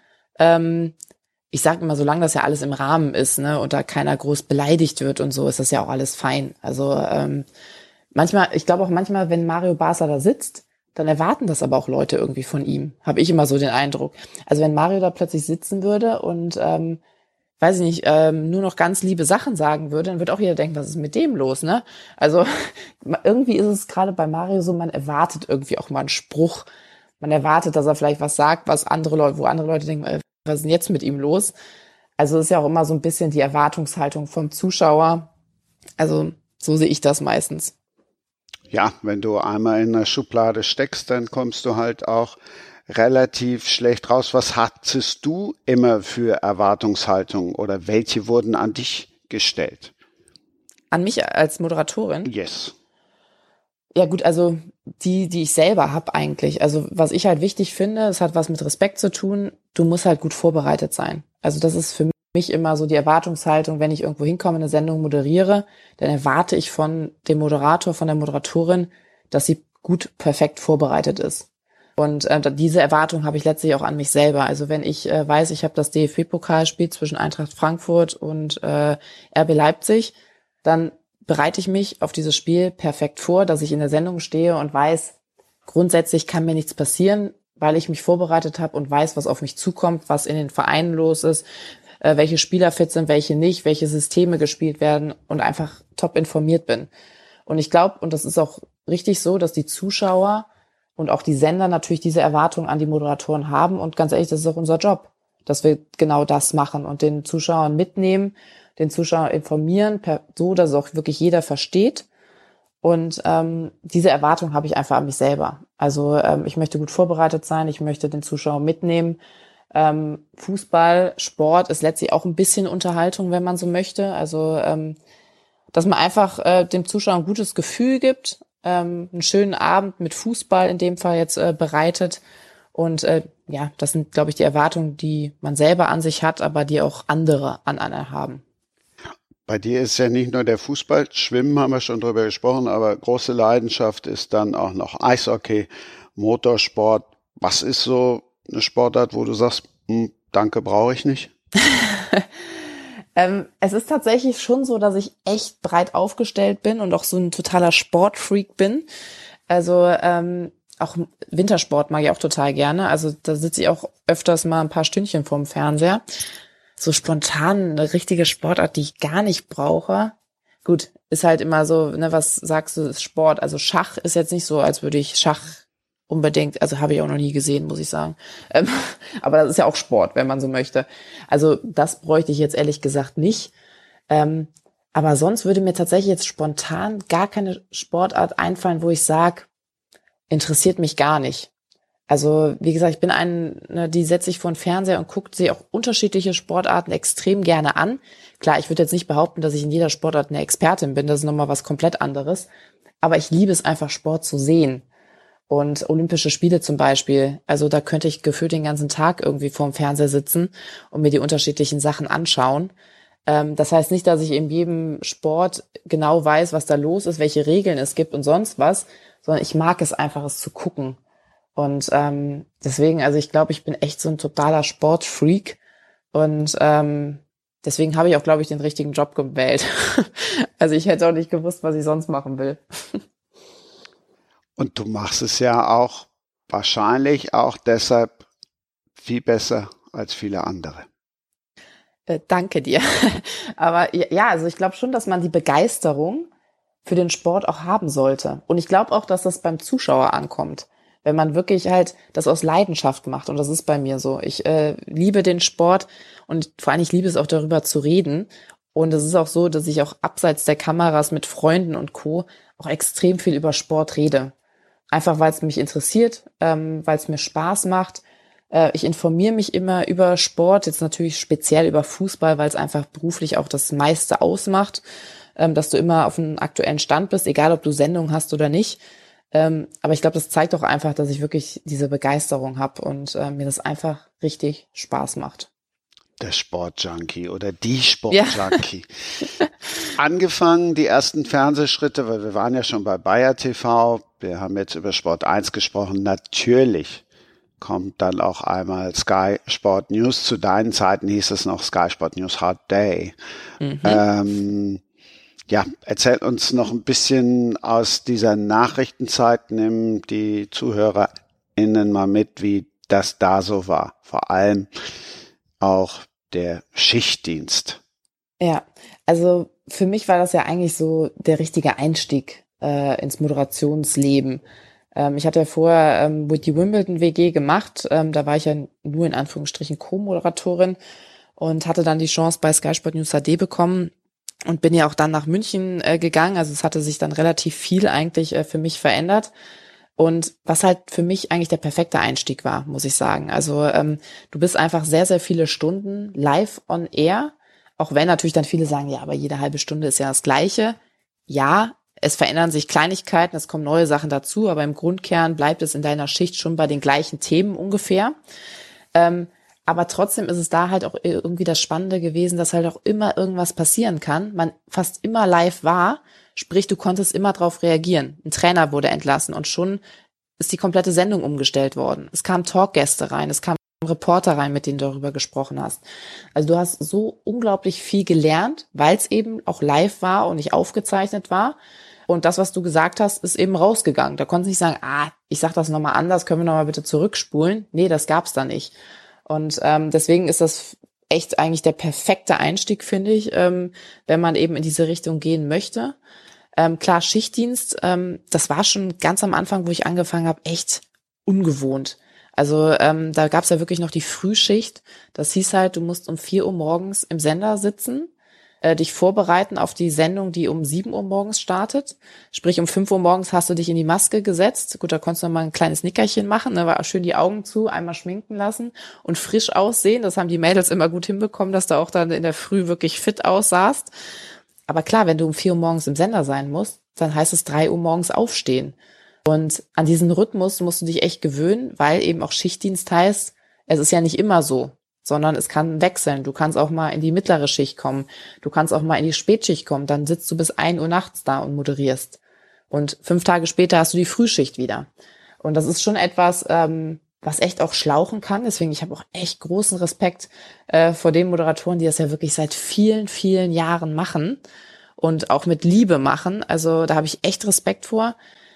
Ich sage immer, solange das ja alles im Rahmen ist, ne, und da keiner groß beleidigt wird und so, ist das ja auch alles fein. Also manchmal, ich glaube auch manchmal, wenn Mario Basler da sitzt, dann erwarten das aber auch Leute irgendwie von ihm. Habe ich immer so den Eindruck. Also wenn Mario da plötzlich sitzen würde und weiß ich nicht, nur noch ganz liebe Sachen sagen würde, dann wird auch jeder denken, was ist mit dem los, ne? Also irgendwie ist es gerade bei Mario so, man erwartet irgendwie auch mal einen Spruch. Man erwartet, dass er vielleicht was sagt, wo andere Leute denken, was ist denn jetzt mit ihm los? Also es ist ja auch immer so ein bisschen die Erwartungshaltung vom Zuschauer. Also so sehe ich das meistens. Ja, wenn du einmal in einer Schublade steckst, dann kommst du halt auch relativ schlecht raus. Was hattest du immer für Erwartungshaltung oder welche wurden an dich gestellt? An mich als Moderatorin? Yes. Ja gut, also die ich selber habe eigentlich. Also was ich halt wichtig finde, es hat was mit Respekt zu tun, du musst halt gut vorbereitet sein. Also das ist für mich immer so die Erwartungshaltung, wenn ich irgendwo hinkomme, eine Sendung moderiere, dann erwarte ich von dem Moderator, von der Moderatorin, dass sie gut, perfekt vorbereitet ist. Und diese Erwartung habe ich letztlich auch an mich selber. Also wenn ich weiß, ich habe das DFB-Pokalspiel zwischen Eintracht Frankfurt und RB Leipzig, dann bereite ich mich auf dieses Spiel perfekt vor, dass ich in der Sendung stehe und weiß, grundsätzlich kann mir nichts passieren, weil ich mich vorbereitet habe und weiß, was auf mich zukommt, was in den Vereinen los ist, welche Spieler fit sind, welche nicht, welche Systeme gespielt werden und einfach top informiert bin. Und ich glaube, und das ist auch richtig so, dass die Zuschauer und auch die Sender natürlich diese Erwartung an die Moderatoren haben. Und ganz ehrlich, das ist auch unser Job, dass wir genau das machen und den Zuschauern mitnehmen, den Zuschauer informieren, so, dass es auch wirklich jeder versteht. Und diese Erwartung habe ich einfach an mich selber. Also ich möchte gut vorbereitet sein, ich möchte den Zuschauer mitnehmen. Fußball, Sport ist letztlich auch ein bisschen Unterhaltung, wenn man so möchte. Also dass man einfach dem Zuschauer ein gutes Gefühl gibt, einen schönen Abend mit Fußball in dem Fall jetzt bereitet. Und ja, das sind, glaube ich, die Erwartungen, die man selber an sich hat, aber die auch andere an einen haben. Bei dir ist ja nicht nur der Fußball, Schwimmen haben wir schon drüber gesprochen, aber große Leidenschaft ist dann auch noch Eishockey, Motorsport. Was ist so eine Sportart, wo du sagst, danke, brauche ich nicht? Es ist tatsächlich schon so, dass ich echt breit aufgestellt bin und auch so ein totaler Sportfreak bin. Also auch Wintersport mag ich auch total gerne. Also da sitze ich auch öfters mal ein paar Stündchen vorm Fernseher. So spontan eine richtige Sportart, die ich gar nicht brauche. Gut, ist halt immer so, ne, was sagst du, ist Sport? Also Schach ist jetzt nicht so, als würde ich Schach unbedingt, also habe ich auch noch nie gesehen, muss ich sagen. Aber das ist ja auch Sport, wenn man so möchte. Also das bräuchte ich jetzt ehrlich gesagt nicht. Aber sonst würde mir tatsächlich jetzt spontan gar keine Sportart einfallen, wo ich sage, interessiert mich gar nicht. Also wie gesagt, ich bin die setzt sich vor den Fernseher und guckt sich auch unterschiedliche Sportarten extrem gerne an. Klar, ich würde jetzt nicht behaupten, dass ich in jeder Sportart eine Expertin bin, das ist nochmal was komplett anderes. Aber ich liebe es einfach, Sport zu sehen. Und Olympische Spiele zum Beispiel, also da könnte ich gefühlt den ganzen Tag irgendwie vorm Fernseher sitzen und mir die unterschiedlichen Sachen anschauen. Das heißt nicht, dass ich in jedem Sport genau weiß, was da los ist, welche Regeln es gibt und sonst was, sondern ich mag es einfach, es zu gucken. Und deswegen, also ich glaube, ich bin echt so ein totaler Sportfreak und deswegen habe ich auch, glaube ich, den richtigen Job gewählt. Also ich hätte auch nicht gewusst, was ich sonst machen will. Und du machst es ja auch wahrscheinlich auch deshalb viel besser als viele andere. Danke dir. Aber ja, also ich glaube schon, dass man die Begeisterung für den Sport auch haben sollte. Und ich glaube auch, dass das beim Zuschauer ankommt. Wenn man wirklich halt das aus Leidenschaft macht. Und das ist bei mir so. Ich liebe den Sport und vor allem ich liebe es auch darüber zu reden. Und es ist auch so, dass ich auch abseits der Kameras mit Freunden und Co. auch extrem viel über Sport rede. Einfach weil es mich interessiert, weil es mir Spaß macht. Ich informiere mich immer über Sport, jetzt natürlich speziell über Fußball, weil es einfach beruflich auch das meiste ausmacht, dass du immer auf einem aktuellen Stand bist, egal ob du Sendung hast oder nicht. Aber ich glaube, das zeigt auch einfach, dass ich wirklich diese Begeisterung habe und mir das einfach richtig Spaß macht. Der Sportjunkie oder die Sportjunkie. Ja. Angefangen, die ersten Fernsehschritte, weil wir waren ja schon bei Bayer TV, wir haben jetzt über Sport 1 gesprochen, natürlich kommt dann auch einmal Sky Sport News. Zu deinen Zeiten hieß es noch Sky Sport News Hot Day. Ja, erzähl uns noch ein bisschen aus dieser Nachrichtenzeit, nimm die ZuhörerInnen mal mit, wie das da so war. Vor allem auch der Schichtdienst. Ja, also für mich war das ja eigentlich so der richtige Einstieg ins Moderationsleben. Ich hatte ja vorher die Wimbledon WG gemacht, da war ich ja nur in Anführungsstrichen Co-Moderatorin und hatte dann die Chance bei Sky Sport News HD bekommen und bin ja auch dann nach München gegangen, also es hatte sich dann relativ viel eigentlich für mich verändert. Und was halt für mich eigentlich der perfekte Einstieg war, muss ich sagen. Also du bist einfach sehr, sehr viele Stunden live on air, auch wenn natürlich dann viele sagen, ja, aber jede halbe Stunde ist ja das Gleiche. Ja, es verändern sich Kleinigkeiten, es kommen neue Sachen dazu, aber im Grundkern bleibt es in deiner Schicht schon bei den gleichen Themen ungefähr. Aber trotzdem ist es da halt auch irgendwie das Spannende gewesen, dass halt auch immer irgendwas passieren kann. Man fast immer live war, sprich, du konntest immer drauf reagieren. Ein Trainer wurde entlassen und schon ist die komplette Sendung umgestellt worden. Es kamen Talkgäste rein, es kamen Reporter rein, mit denen du darüber gesprochen hast. Also du hast so unglaublich viel gelernt, weil es eben auch live war und nicht aufgezeichnet war. Und das, was du gesagt hast, ist eben rausgegangen. Da konntest du nicht sagen, ich sag das nochmal anders, können wir nochmal bitte zurückspulen? Nee, das gab's da nicht. Und deswegen ist das echt eigentlich der perfekte Einstieg, finde ich, wenn man eben in diese Richtung gehen möchte. Klar, Schichtdienst, das war schon ganz am Anfang, wo ich angefangen habe, echt ungewohnt. Also da gab's ja wirklich noch die Frühschicht. Das hieß halt, du musst um 4 Uhr morgens im Sender sitzen. dich vorbereiten auf die Sendung, die um 7 Uhr morgens startet. Sprich, um 5 Uhr morgens hast du dich in die Maske gesetzt. Gut, da konntest du noch mal ein kleines Nickerchen machen, ne, war schön die Augen zu, einmal schminken lassen und frisch aussehen. Das haben die Mädels immer gut hinbekommen, dass du auch dann in der Früh wirklich fit aussahst. Aber klar, wenn du um 4 Uhr morgens im Sender sein musst, dann heißt es 3 Uhr morgens aufstehen. Und an diesen Rhythmus musst du dich echt gewöhnen, weil eben auch Schichtdienst heißt, es ist ja nicht immer so, sondern es kann wechseln. Du kannst auch mal in die mittlere Schicht kommen. Du kannst auch mal in die Spätschicht kommen. Dann sitzt du bis 1 Uhr nachts da und moderierst. Und 5 Tage später hast du die Frühschicht wieder. Und das ist schon etwas, was echt auch schlauchen kann. Deswegen, ich habe auch echt großen Respekt vor den Moderatoren, die das ja wirklich seit vielen, vielen Jahren machen und auch mit Liebe machen. Also da habe ich echt Respekt vor.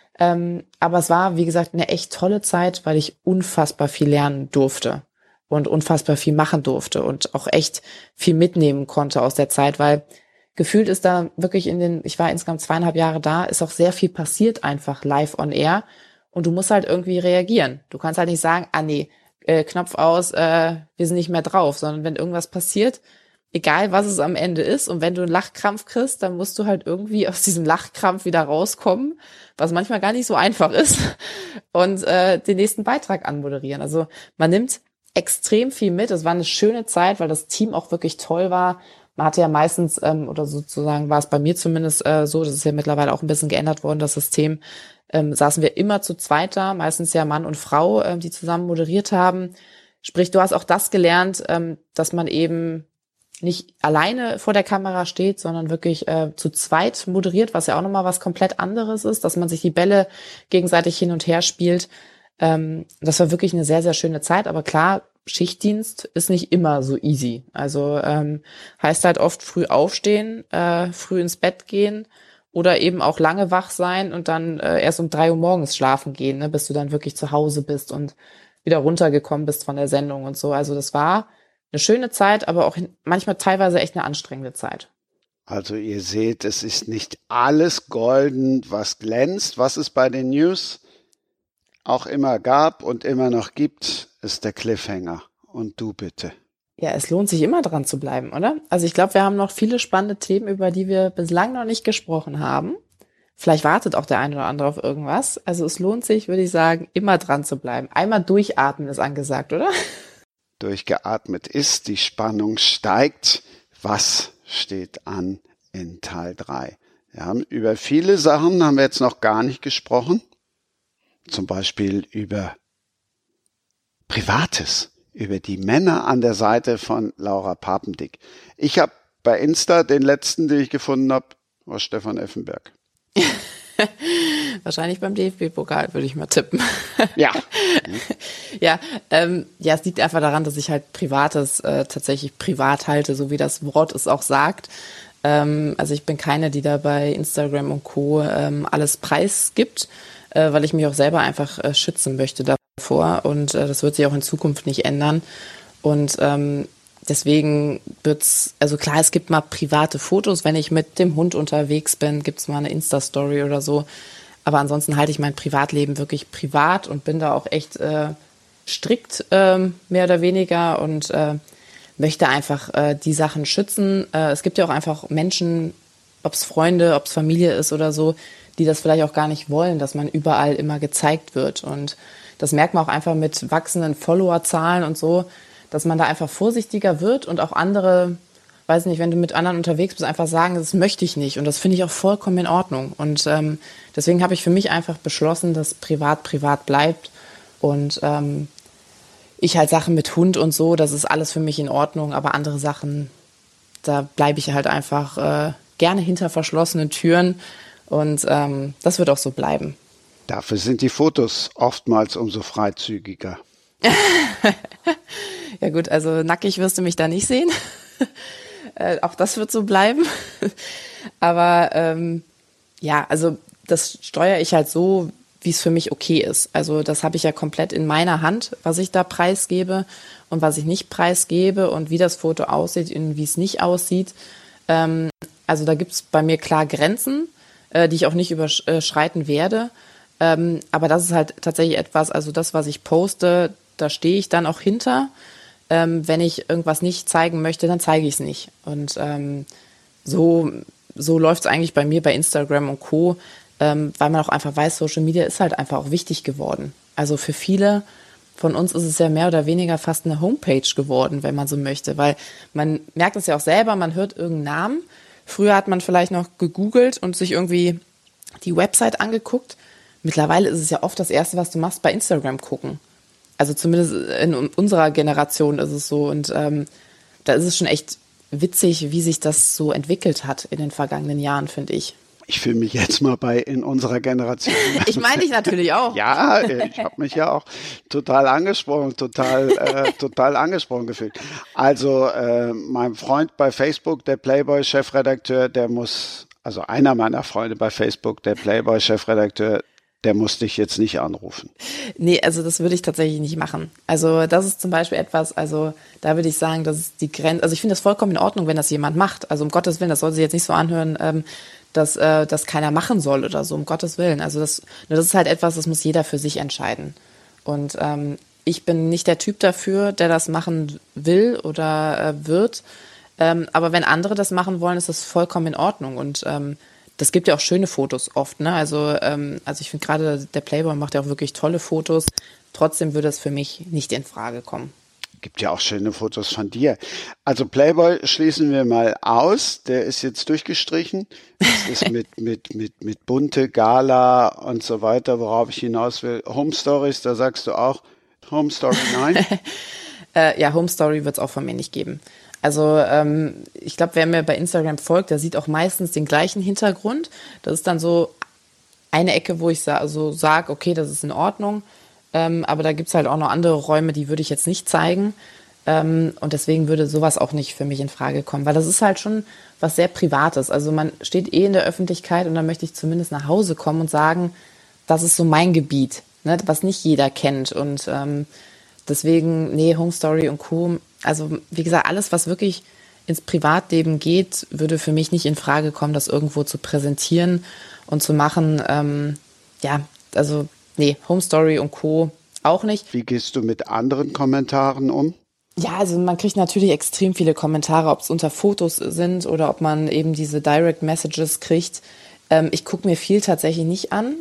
Aber es war, wie gesagt, eine echt tolle Zeit, weil ich unfassbar viel lernen durfte und unfassbar viel machen durfte und auch echt viel mitnehmen konnte aus der Zeit, weil gefühlt ist da wirklich ich war insgesamt 2,5 Jahre da, ist auch sehr viel passiert einfach live on air und du musst halt irgendwie reagieren. Du kannst halt nicht sagen, nee, Knopf aus, wir sind nicht mehr drauf, sondern wenn irgendwas passiert, egal was es am Ende ist und wenn du einen Lachkrampf kriegst, dann musst du halt irgendwie aus diesem Lachkrampf wieder rauskommen, was manchmal gar nicht so einfach ist und den nächsten Beitrag anmoderieren. Also man nimmt extrem viel mit. Es war eine schöne Zeit, weil das Team auch wirklich toll war. Man hatte ja meistens, oder sozusagen war es bei mir zumindest so, das ist ja mittlerweile auch ein bisschen geändert worden, das System, saßen wir immer zu zweit da, meistens ja Mann und Frau, die zusammen moderiert haben. Sprich, du hast auch das gelernt, dass man eben nicht alleine vor der Kamera steht, sondern wirklich zu zweit moderiert, was ja auch nochmal was komplett anderes ist, dass man sich die Bälle gegenseitig hin und her spielt. Das war wirklich eine sehr, sehr schöne Zeit. Aber klar, Schichtdienst ist nicht immer so easy. Also heißt halt oft früh aufstehen, früh ins Bett gehen oder eben auch lange wach sein und dann erst um 3 Uhr morgens schlafen gehen, ne, bis du dann wirklich zu Hause bist und wieder runtergekommen bist von der Sendung und so. Also das war eine schöne Zeit, aber auch manchmal teilweise echt eine anstrengende Zeit. Also ihr seht, es ist nicht alles golden, was glänzt. Was es bei den News auch immer gab und immer noch gibt, ist der Cliffhanger. Und du bitte. Ja, es lohnt sich immer dran zu bleiben, oder? Also ich glaube, wir haben noch viele spannende Themen, über die wir bislang noch nicht gesprochen haben. Vielleicht wartet auch der eine oder andere auf irgendwas. Also es lohnt sich, würde ich sagen, immer dran zu bleiben. Einmal durchatmen ist angesagt, oder? Durchgeatmet ist, die Spannung steigt. Was steht an in Teil 3? Über viele Sachen haben wir jetzt noch gar nicht gesprochen. Zum Beispiel über Privates, über die Männer an der Seite von Laura Papendick. Ich habe bei Insta den letzten, den ich gefunden habe, war Stefan Effenberg. Wahrscheinlich beim DFB-Pokal, würde ich mal tippen. Ja. Ja, es liegt einfach daran, dass ich halt Privates tatsächlich privat halte, so wie das Wort es auch sagt. Also ich bin keine, die da bei Instagram und Co. Alles preisgibt, weil ich mich auch selber einfach schützen möchte davor. Und das wird sich auch in Zukunft nicht ändern. Und deswegen also klar, es gibt mal private Fotos, wenn ich mit dem Hund unterwegs bin, gibt's mal eine Insta-Story oder so. Aber ansonsten halte ich mein Privatleben wirklich privat und bin da auch echt strikt, mehr oder weniger, und möchte einfach die Sachen schützen. Es gibt ja auch einfach Menschen, ob es Freunde, ob es Familie ist oder so, die das vielleicht auch gar nicht wollen, dass man überall immer gezeigt wird. Und das merkt man auch einfach mit wachsenden Followerzahlen und so, dass man da einfach vorsichtiger wird und auch andere, weiß nicht, wenn du mit anderen unterwegs bist, einfach sagen, das möchte ich nicht. Und das finde ich auch vollkommen in Ordnung. Und deswegen habe ich für mich einfach beschlossen, dass privat bleibt. Und ich halt Sachen mit Hund und so, das ist alles für mich in Ordnung. Aber andere Sachen, da bleibe ich halt einfach gerne hinter verschlossenen Türen. Und das wird auch so bleiben. Dafür sind die Fotos oftmals umso freizügiger. Ja gut, also nackig wirst du mich da nicht sehen. Auch das wird so bleiben. Aber ja, also das steuere ich halt so, wie es für mich okay ist. Also das habe ich ja komplett in meiner Hand, was ich da preisgebe und was ich nicht preisgebe und wie das Foto aussieht und wie es nicht aussieht. Also da gibt es bei mir klar Grenzen, die ich auch nicht überschreiten werde. Aber das ist halt tatsächlich etwas, also das, was ich poste, da stehe ich dann auch hinter. Wenn ich irgendwas nicht zeigen möchte, dann zeige ich es nicht. Und so läuft es eigentlich bei mir bei Instagram und Co., weil man auch einfach weiß, Social Media ist halt einfach auch wichtig geworden. Also für viele von uns ist es ja mehr oder weniger fast eine Homepage geworden, wenn man so möchte, weil man merkt es ja auch selber, man hört irgendeinen Namen. Früher hat man vielleicht noch gegoogelt und sich irgendwie die Website angeguckt. Mittlerweile ist es ja oft das Erste, was du machst, bei Instagram gucken. Also zumindest in unserer Generation ist es so. Und da ist es schon echt witzig, wie sich das so entwickelt hat in den vergangenen Jahren, finde ich. Ich fühle mich jetzt mal in unserer Generation. Ich meine dich natürlich auch. Ja, ich habe mich ja auch total angesprochen gefühlt. Also mein Freund bei Facebook, der Playboy-Chefredakteur, also einer meiner Freunde bei Facebook, der Playboy-Chefredakteur, der muss dich jetzt nicht anrufen. Nee, also das würde ich tatsächlich nicht machen. Also das ist zum Beispiel etwas, also da würde ich sagen, das ist die Grenze. Also ich finde das vollkommen in Ordnung, wenn das jemand macht. Also um Gottes Willen, das soll sich jetzt nicht so anhören, dass das keiner machen soll oder so, um Gottes Willen. Also das ist halt etwas, das muss jeder für sich entscheiden. Und ich bin nicht der Typ dafür, der das machen will oder wird. Aber wenn andere das machen wollen, ist das vollkommen in Ordnung. Und das gibt ja auch schöne Fotos oft, ne? Also ich finde gerade, der Playboy macht ja auch wirklich tolle Fotos. Trotzdem würde es für mich nicht in Frage kommen. Gibt ja auch schöne Fotos von dir. Also Playboy schließen wir mal aus. Der ist jetzt durchgestrichen. Das ist mit bunte Gala und so weiter, worauf ich hinaus will. Home Stories, da sagst du auch Home Story, nein? Ja, Home Story wird es auch von mir nicht geben. Also ich glaube, wer mir bei Instagram folgt, der sieht auch meistens den gleichen Hintergrund. Das ist dann so eine Ecke, wo ich sage, okay, das ist in Ordnung. Aber da gibt's halt auch noch andere Räume, die würde ich jetzt nicht zeigen. Und deswegen würde sowas auch nicht für mich in Frage kommen. Weil das ist halt schon was sehr Privates. Also man steht in der Öffentlichkeit und dann möchte ich zumindest nach Hause kommen und sagen, das ist so mein Gebiet, ne, was nicht jeder kennt. Und deswegen, nee, Home Story und Co., also wie gesagt, alles, was wirklich ins Privatleben geht, würde für mich nicht in Frage kommen, das irgendwo zu präsentieren und zu machen. Also nee, Home Story und Co. auch nicht. Wie gehst du mit anderen Kommentaren um? Ja, also man kriegt natürlich extrem viele Kommentare, ob es unter Fotos sind oder ob man eben diese Direct Messages kriegt. Ich gucke mir viel tatsächlich nicht an.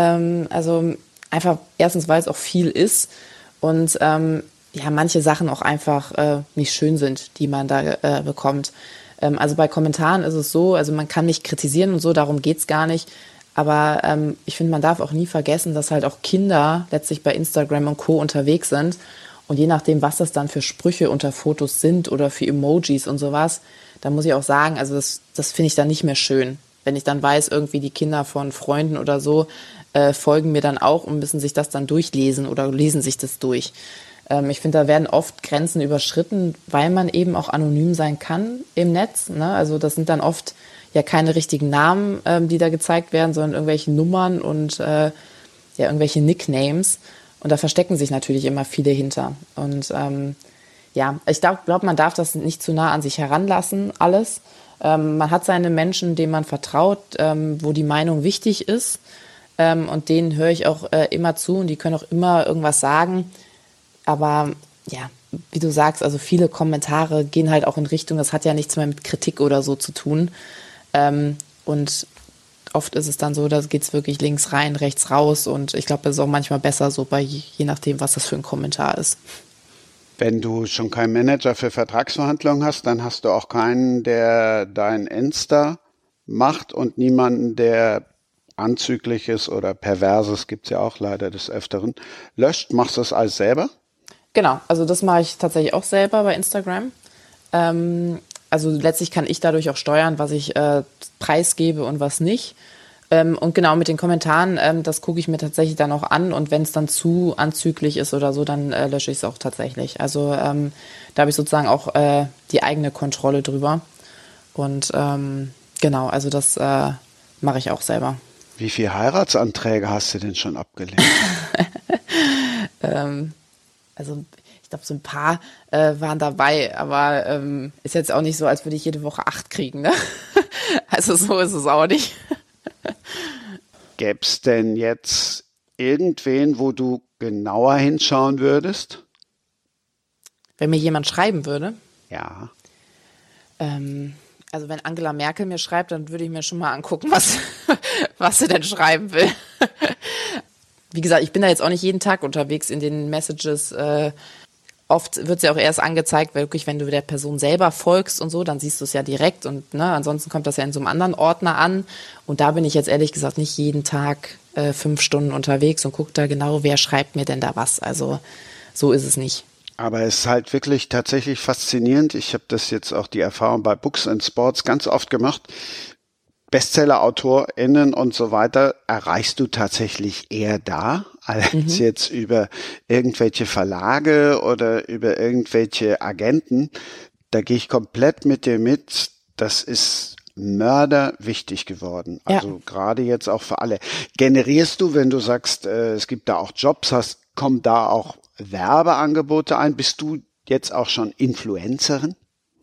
Also einfach erstens, weil es auch viel ist und manche Sachen auch einfach nicht schön sind, die man da bekommt. Also bei Kommentaren ist es so, also man kann mich kritisieren und so, darum geht's gar nicht. Aber ich finde, man darf auch nie vergessen, dass halt auch Kinder letztlich bei Instagram und Co. unterwegs sind. Und je nachdem, was das dann für Sprüche unter Fotos sind oder für Emojis und sowas, da muss ich auch sagen, also das finde ich dann nicht mehr schön. Wenn ich dann weiß, irgendwie die Kinder von Freunden oder so folgen mir dann auch und müssen sich das dann durchlesen oder lesen sich das durch. Ich finde, da werden oft Grenzen überschritten, weil man eben auch anonym sein kann im Netz, ne? Also das sind dann oft ja keine richtigen Namen, die da gezeigt werden, sondern irgendwelche Nummern und irgendwelche Nicknames. Und da verstecken sich natürlich immer viele hinter. Und ich glaube, man darf das nicht zu nah an sich heranlassen, alles. Man hat seine Menschen, denen man vertraut, wo die Meinung wichtig ist. Und denen höre ich auch immer zu und die können auch immer irgendwas sagen. Aber ja, wie du sagst, also viele Kommentare gehen halt auch in Richtung, das hat ja nichts mehr mit Kritik oder so zu tun. Und oft ist es dann so, da geht's wirklich links rein, rechts raus. Und ich glaube, das ist auch manchmal besser so, je nachdem, was das für ein Kommentar ist. Wenn du schon keinen Manager für Vertragsverhandlungen hast, dann hast du auch keinen, der dein Insta macht und niemanden, der Anzügliches oder Perverses, gibt's ja auch leider des Öfteren, löscht. Machst du das alles selber? Genau, also das mache ich tatsächlich auch selber bei Instagram. Also letztlich kann ich dadurch auch steuern, was ich preisgebe und was nicht. Und genau mit den Kommentaren, das gucke ich mir tatsächlich dann auch an. Und wenn es dann zu anzüglich ist oder so, dann lösche ich es auch tatsächlich. Also da habe ich sozusagen auch die eigene Kontrolle drüber. Und genau, also das mache ich auch selber. Wie viele Heiratsanträge hast du denn schon abgelehnt? Also ich glaube, so ein paar waren dabei, aber ist jetzt auch nicht so, als würde ich jede Woche 8 kriegen, ne? Also so ist es auch nicht. Gäbe es denn jetzt irgendwen, wo du genauer hinschauen würdest? Wenn mir jemand schreiben würde? Ja. Also wenn Angela Merkel mir schreibt, dann würde ich mir schon mal angucken, was sie denn schreiben will. Wie gesagt, ich bin da jetzt auch nicht jeden Tag unterwegs in den Messages. Oft wird es ja auch erst angezeigt, wirklich, wenn du der Person selber folgst und so, dann siehst du es ja direkt und ansonsten kommt das ja in so einem anderen Ordner an. Und da bin ich jetzt ehrlich gesagt nicht jeden Tag 5 Stunden unterwegs und gucke da genau, wer schreibt mir denn da was. Also so ist es nicht. Aber es ist halt wirklich tatsächlich faszinierend. Ich habe das jetzt auch die Erfahrung bei Books and Sports ganz oft gemacht. BestsellerautorInnen und so weiter erreichst du tatsächlich eher da, als jetzt über irgendwelche Verlage oder über irgendwelche Agenten. Da gehe ich komplett mit dir mit. Das ist mörderwichtig geworden. Also gerade jetzt auch für alle. Generierst du, wenn du sagst, es gibt da auch Jobs, kommen da auch Werbeangebote ein? Bist du jetzt auch schon Influencerin?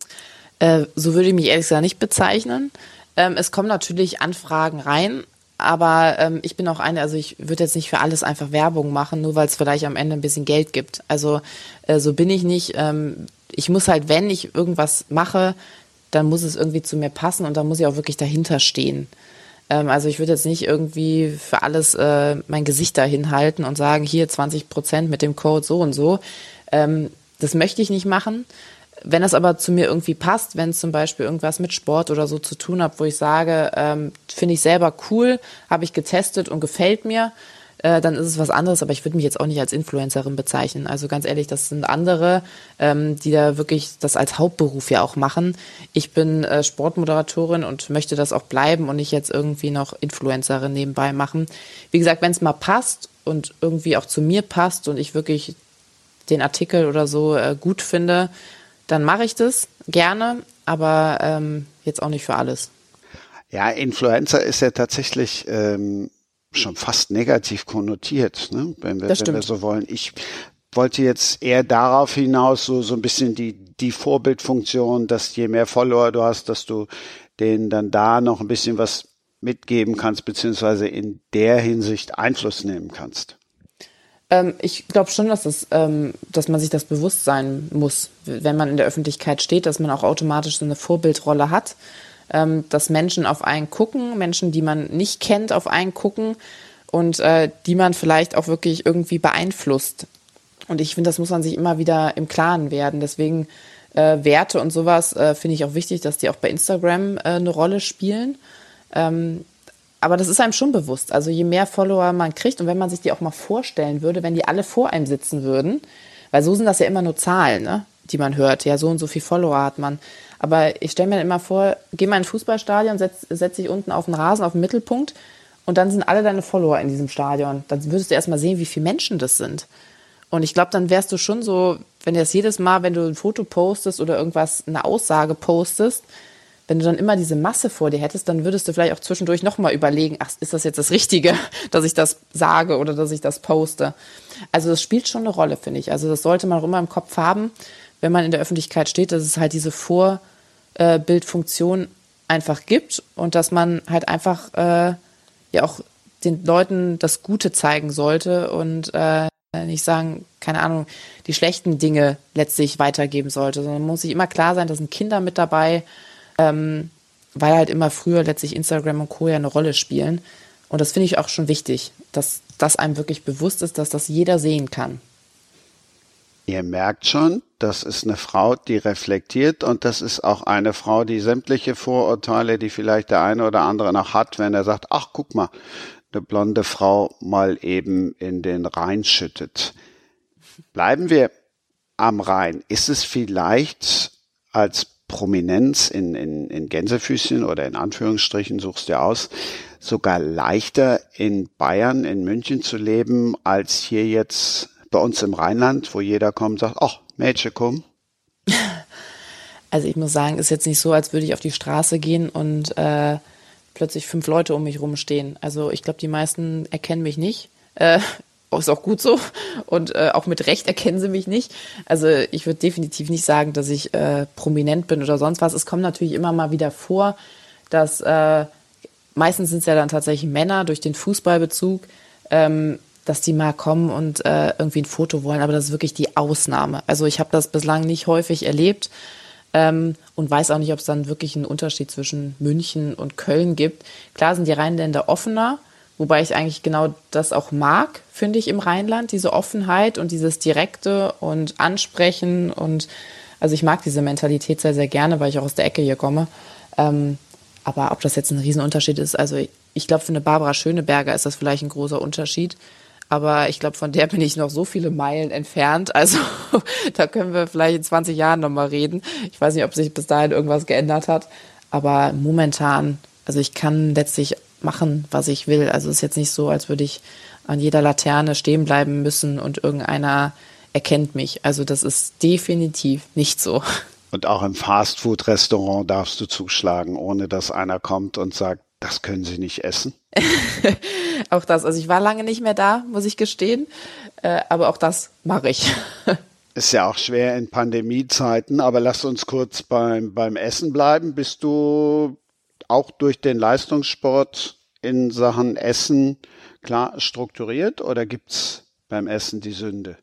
So würde ich mich ehrlich gesagt nicht bezeichnen. Es kommen natürlich Anfragen rein, aber ich bin auch also ich würde jetzt nicht für alles einfach Werbung machen, nur weil es vielleicht am Ende ein bisschen Geld gibt. Also so bin ich nicht. Ich muss halt, wenn ich irgendwas mache, dann muss es irgendwie zu mir passen und dann muss ich auch wirklich dahinter stehen. Also ich würde jetzt nicht irgendwie für alles mein Gesicht dahin halten und sagen, hier 20% mit dem Code so und so. Das möchte ich nicht machen. Wenn es aber zu mir irgendwie passt, wenn es zum Beispiel irgendwas mit Sport oder so zu tun hat, wo ich sage, finde ich selber cool, habe ich getestet und gefällt mir, dann ist es was anderes. Aber ich würde mich jetzt auch nicht als Influencerin bezeichnen. Also ganz ehrlich, das sind andere, die da wirklich das als Hauptberuf ja auch machen. Ich bin Sportmoderatorin und möchte das auch bleiben und nicht jetzt irgendwie noch Influencerin nebenbei machen. Wie gesagt, wenn es mal passt und irgendwie auch zu mir passt und ich wirklich den Artikel oder so gut finde, dann mache ich das gerne, aber jetzt auch nicht für alles. Ja, Influencer ist ja tatsächlich schon fast negativ konnotiert, ne? Wenn wir so wollen. Ich wollte jetzt eher darauf hinaus, so ein bisschen die Vorbildfunktion, dass je mehr Follower du hast, dass du denen dann da noch ein bisschen was mitgeben kannst, beziehungsweise in der Hinsicht Einfluss nehmen kannst. Ich glaube schon, dass man sich das bewusst sein muss, wenn man in der Öffentlichkeit steht, dass man auch automatisch so eine Vorbildrolle hat, dass Menschen auf einen gucken, Menschen, die man nicht kennt, auf einen gucken und die man vielleicht auch wirklich irgendwie beeinflusst. Und ich finde, das muss man sich immer wieder im Klaren werden. Deswegen Werte und sowas finde ich auch wichtig, dass die auch bei Instagram eine Rolle spielen. Aber das ist einem schon bewusst. Also je mehr Follower man kriegt und wenn man sich die auch mal vorstellen würde, wenn die alle vor einem sitzen würden, weil so sind das ja immer nur Zahlen, ne, die man hört. Ja, so und so viel Follower hat man. Aber ich stelle mir immer vor, geh mal in ein Fußballstadion, setz dich unten auf den Rasen, auf den Mittelpunkt und dann sind alle deine Follower in diesem Stadion. Dann würdest du erst mal sehen, wie viele Menschen das sind. Und ich glaube, dann wärst du schon so, wenn du das jedes Mal, wenn du ein Foto postest oder irgendwas, eine Aussage postest, wenn du dann immer diese Masse vor dir hättest, dann würdest du vielleicht auch zwischendurch nochmal überlegen, ach, ist das jetzt das Richtige, dass ich das sage oder dass ich das poste? Also das spielt schon eine Rolle, finde ich. Also das sollte man auch immer im Kopf haben, wenn man in der Öffentlichkeit steht, dass es halt diese Vorbildfunktion einfach gibt und dass man halt einfach ja auch den Leuten das Gute zeigen sollte und nicht sagen, keine Ahnung, die schlechten Dinge letztlich weitergeben sollte, sondern man muss sich immer klar sein, da sind Kinder mit dabei, weil halt immer früher letztlich Instagram und Co. ja eine Rolle spielen. Und das finde ich auch schon wichtig, dass das einem wirklich bewusst ist, dass das jeder sehen kann. Ihr merkt schon, das ist eine Frau, die reflektiert und das ist auch eine Frau, die sämtliche Vorurteile, die vielleicht der eine oder andere noch hat, wenn er sagt, ach, guck mal, eine blonde Frau mal eben in den Rhein schüttet. Bleiben wir am Rhein. Ist es vielleicht als Prominenz in Gänsefüßchen oder in Anführungsstrichen, suchst du aus, sogar leichter in Bayern, in München zu leben, als hier jetzt bei uns im Rheinland, wo jeder kommt und sagt, ach, Mädchen, komm. Also ich muss sagen, ist jetzt nicht so, als würde ich auf die Straße gehen und plötzlich 5 Leute um mich rumstehen. Also ich glaube, die meisten erkennen mich nicht. Ist auch gut so. Und auch mit Recht erkennen sie mich nicht. Also ich würde definitiv nicht sagen, dass ich prominent bin oder sonst was. Es kommt natürlich immer mal wieder vor, dass meistens sind es ja dann tatsächlich Männer durch den Fußballbezug, dass die mal kommen und irgendwie ein Foto wollen. Aber das ist wirklich die Ausnahme. Also ich habe das bislang nicht häufig erlebt. und weiß auch nicht, ob es dann wirklich einen Unterschied zwischen München und Köln gibt. Klar sind die Rheinländer offener, wobei ich eigentlich genau das auch mag, finde ich, im Rheinland, diese Offenheit und dieses Direkte und Ansprechen. Und also ich mag diese Mentalität sehr, sehr gerne, weil ich auch aus der Ecke hier komme. Aber ob das jetzt ein Riesenunterschied ist, also ich glaube, für eine Barbara Schöneberger ist das vielleicht ein großer Unterschied. Aber ich glaube, von der bin ich noch so viele Meilen entfernt. Also da können wir vielleicht in 20 Jahren nochmal reden. Ich weiß nicht, ob sich bis dahin irgendwas geändert hat. Aber momentan, also ich kann letztlich machen, was ich will. Also es ist jetzt nicht so, als würde ich an jeder Laterne stehen bleiben müssen und irgendeiner erkennt mich. Also das ist definitiv nicht so. Und auch im Fastfood-Restaurant darfst du zuschlagen, ohne dass einer kommt und sagt, das können Sie nicht essen? Auch das. Also ich war lange nicht mehr da, muss ich gestehen. Aber auch das mache ich. Ist ja auch schwer in Pandemiezeiten, aber lass uns kurz beim Essen bleiben. Bist du auch durch den Leistungssport in Sachen Essen klar strukturiert oder gibt's beim Essen die Sünde?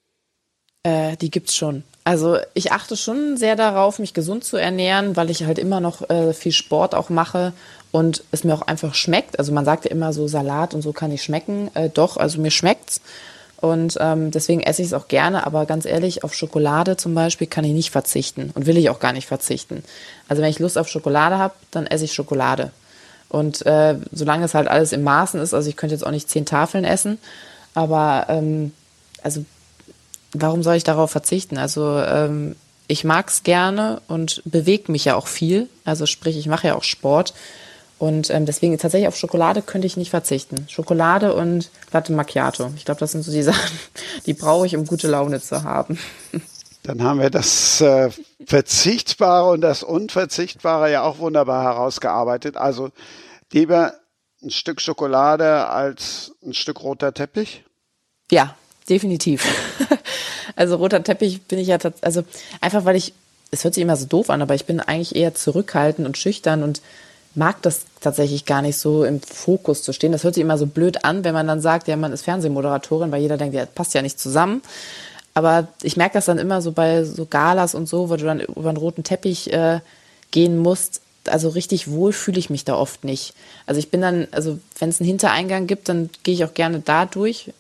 Die gibt's schon. Also ich achte schon sehr darauf, mich gesund zu ernähren, weil ich halt immer noch viel Sport auch mache und es mir auch einfach schmeckt. Also man sagt ja immer so, Salat und so kann nicht schmecken. Doch, also mir schmeckt's. Und deswegen esse ich es auch gerne. Aber ganz ehrlich, auf Schokolade zum Beispiel kann ich nicht verzichten und will ich auch gar nicht verzichten. Also wenn ich Lust auf Schokolade habe, dann esse ich Schokolade. Und solange es halt alles im Maßen ist, also ich könnte jetzt auch nicht 10 Tafeln essen, aber also warum soll ich darauf verzichten? Also ich mag es gerne und bewege mich ja auch viel. Also sprich, ich mache ja auch Sport. Und deswegen tatsächlich auf Schokolade könnte ich nicht verzichten. Schokolade und Latte Macchiato. Ich glaube, das sind so die Sachen, die brauche ich, um gute Laune zu haben. Dann haben wir das Verzichtbare und das Unverzichtbare ja auch wunderbar herausgearbeitet. Also lieber ein Stück Schokolade als ein Stück roter Teppich? Ja, definitiv. Also roter Teppich bin ich ja also einfach, weil es hört sich immer so doof an, aber ich bin eigentlich eher zurückhaltend und schüchtern und mag das tatsächlich gar nicht so im Fokus zu stehen. Das hört sich immer so blöd an, wenn man dann sagt, ja, man ist Fernsehmoderatorin, weil jeder denkt, ja, das passt ja nicht zusammen. Aber ich merke das dann immer so bei so Galas und so, wo du dann über einen roten Teppich gehen musst. Also richtig wohl fühle ich mich da oft nicht. Also ich bin dann, also wenn es einen Hintereingang gibt, dann gehe ich auch gerne da durch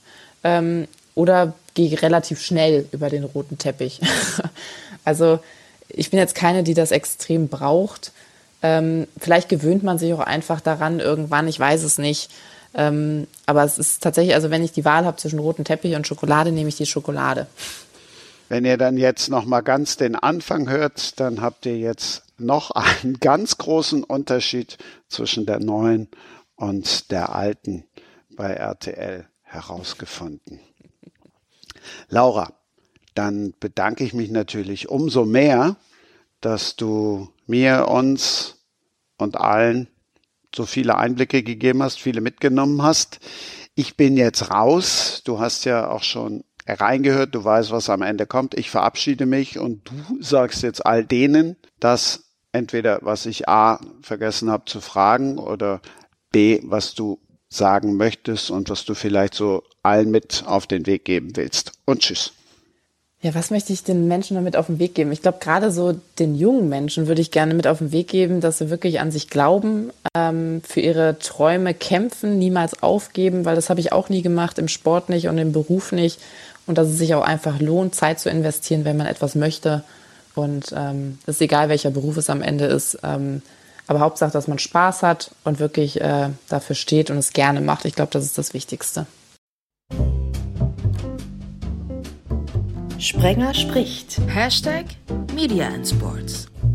oder gehe relativ schnell über den roten Teppich. Also ich bin jetzt keine, die das extrem braucht. Vielleicht gewöhnt man sich auch einfach daran irgendwann, ich weiß es nicht. Aber es ist tatsächlich, also wenn ich die Wahl habe zwischen rotem Teppich und Schokolade, nehme ich die Schokolade. Wenn ihr dann jetzt noch mal ganz den Anfang hört, dann habt ihr jetzt noch einen ganz großen Unterschied zwischen der neuen und der alten bei RTL herausgefunden. Laura, dann bedanke ich mich natürlich umso mehr, dass du mir, uns und allen so viele Einblicke gegeben hast, viele mitgenommen hast. Ich bin jetzt raus. Du hast ja auch schon reingehört. Du weißt, was am Ende kommt. Ich verabschiede mich und du sagst jetzt all denen, dass entweder, was ich A, vergessen habe zu fragen oder B, was du sagen möchtest und was du vielleicht so allen mit auf den Weg geben willst. Und tschüss. Ja, was möchte ich den Menschen damit auf den Weg geben? Ich glaube, gerade so den jungen Menschen würde ich gerne mit auf den Weg geben, dass sie wirklich an sich glauben, für ihre Träume kämpfen, niemals aufgeben, weil das habe ich auch nie gemacht, im Sport nicht und im Beruf nicht. Und dass es sich auch einfach lohnt, Zeit zu investieren, wenn man etwas möchte. Und es ist egal, welcher Beruf es am Ende ist. Aber Hauptsache, dass man Spaß hat und wirklich dafür steht und es gerne macht. Ich glaube, das ist das Wichtigste. Sprenger spricht. #Media and Sports.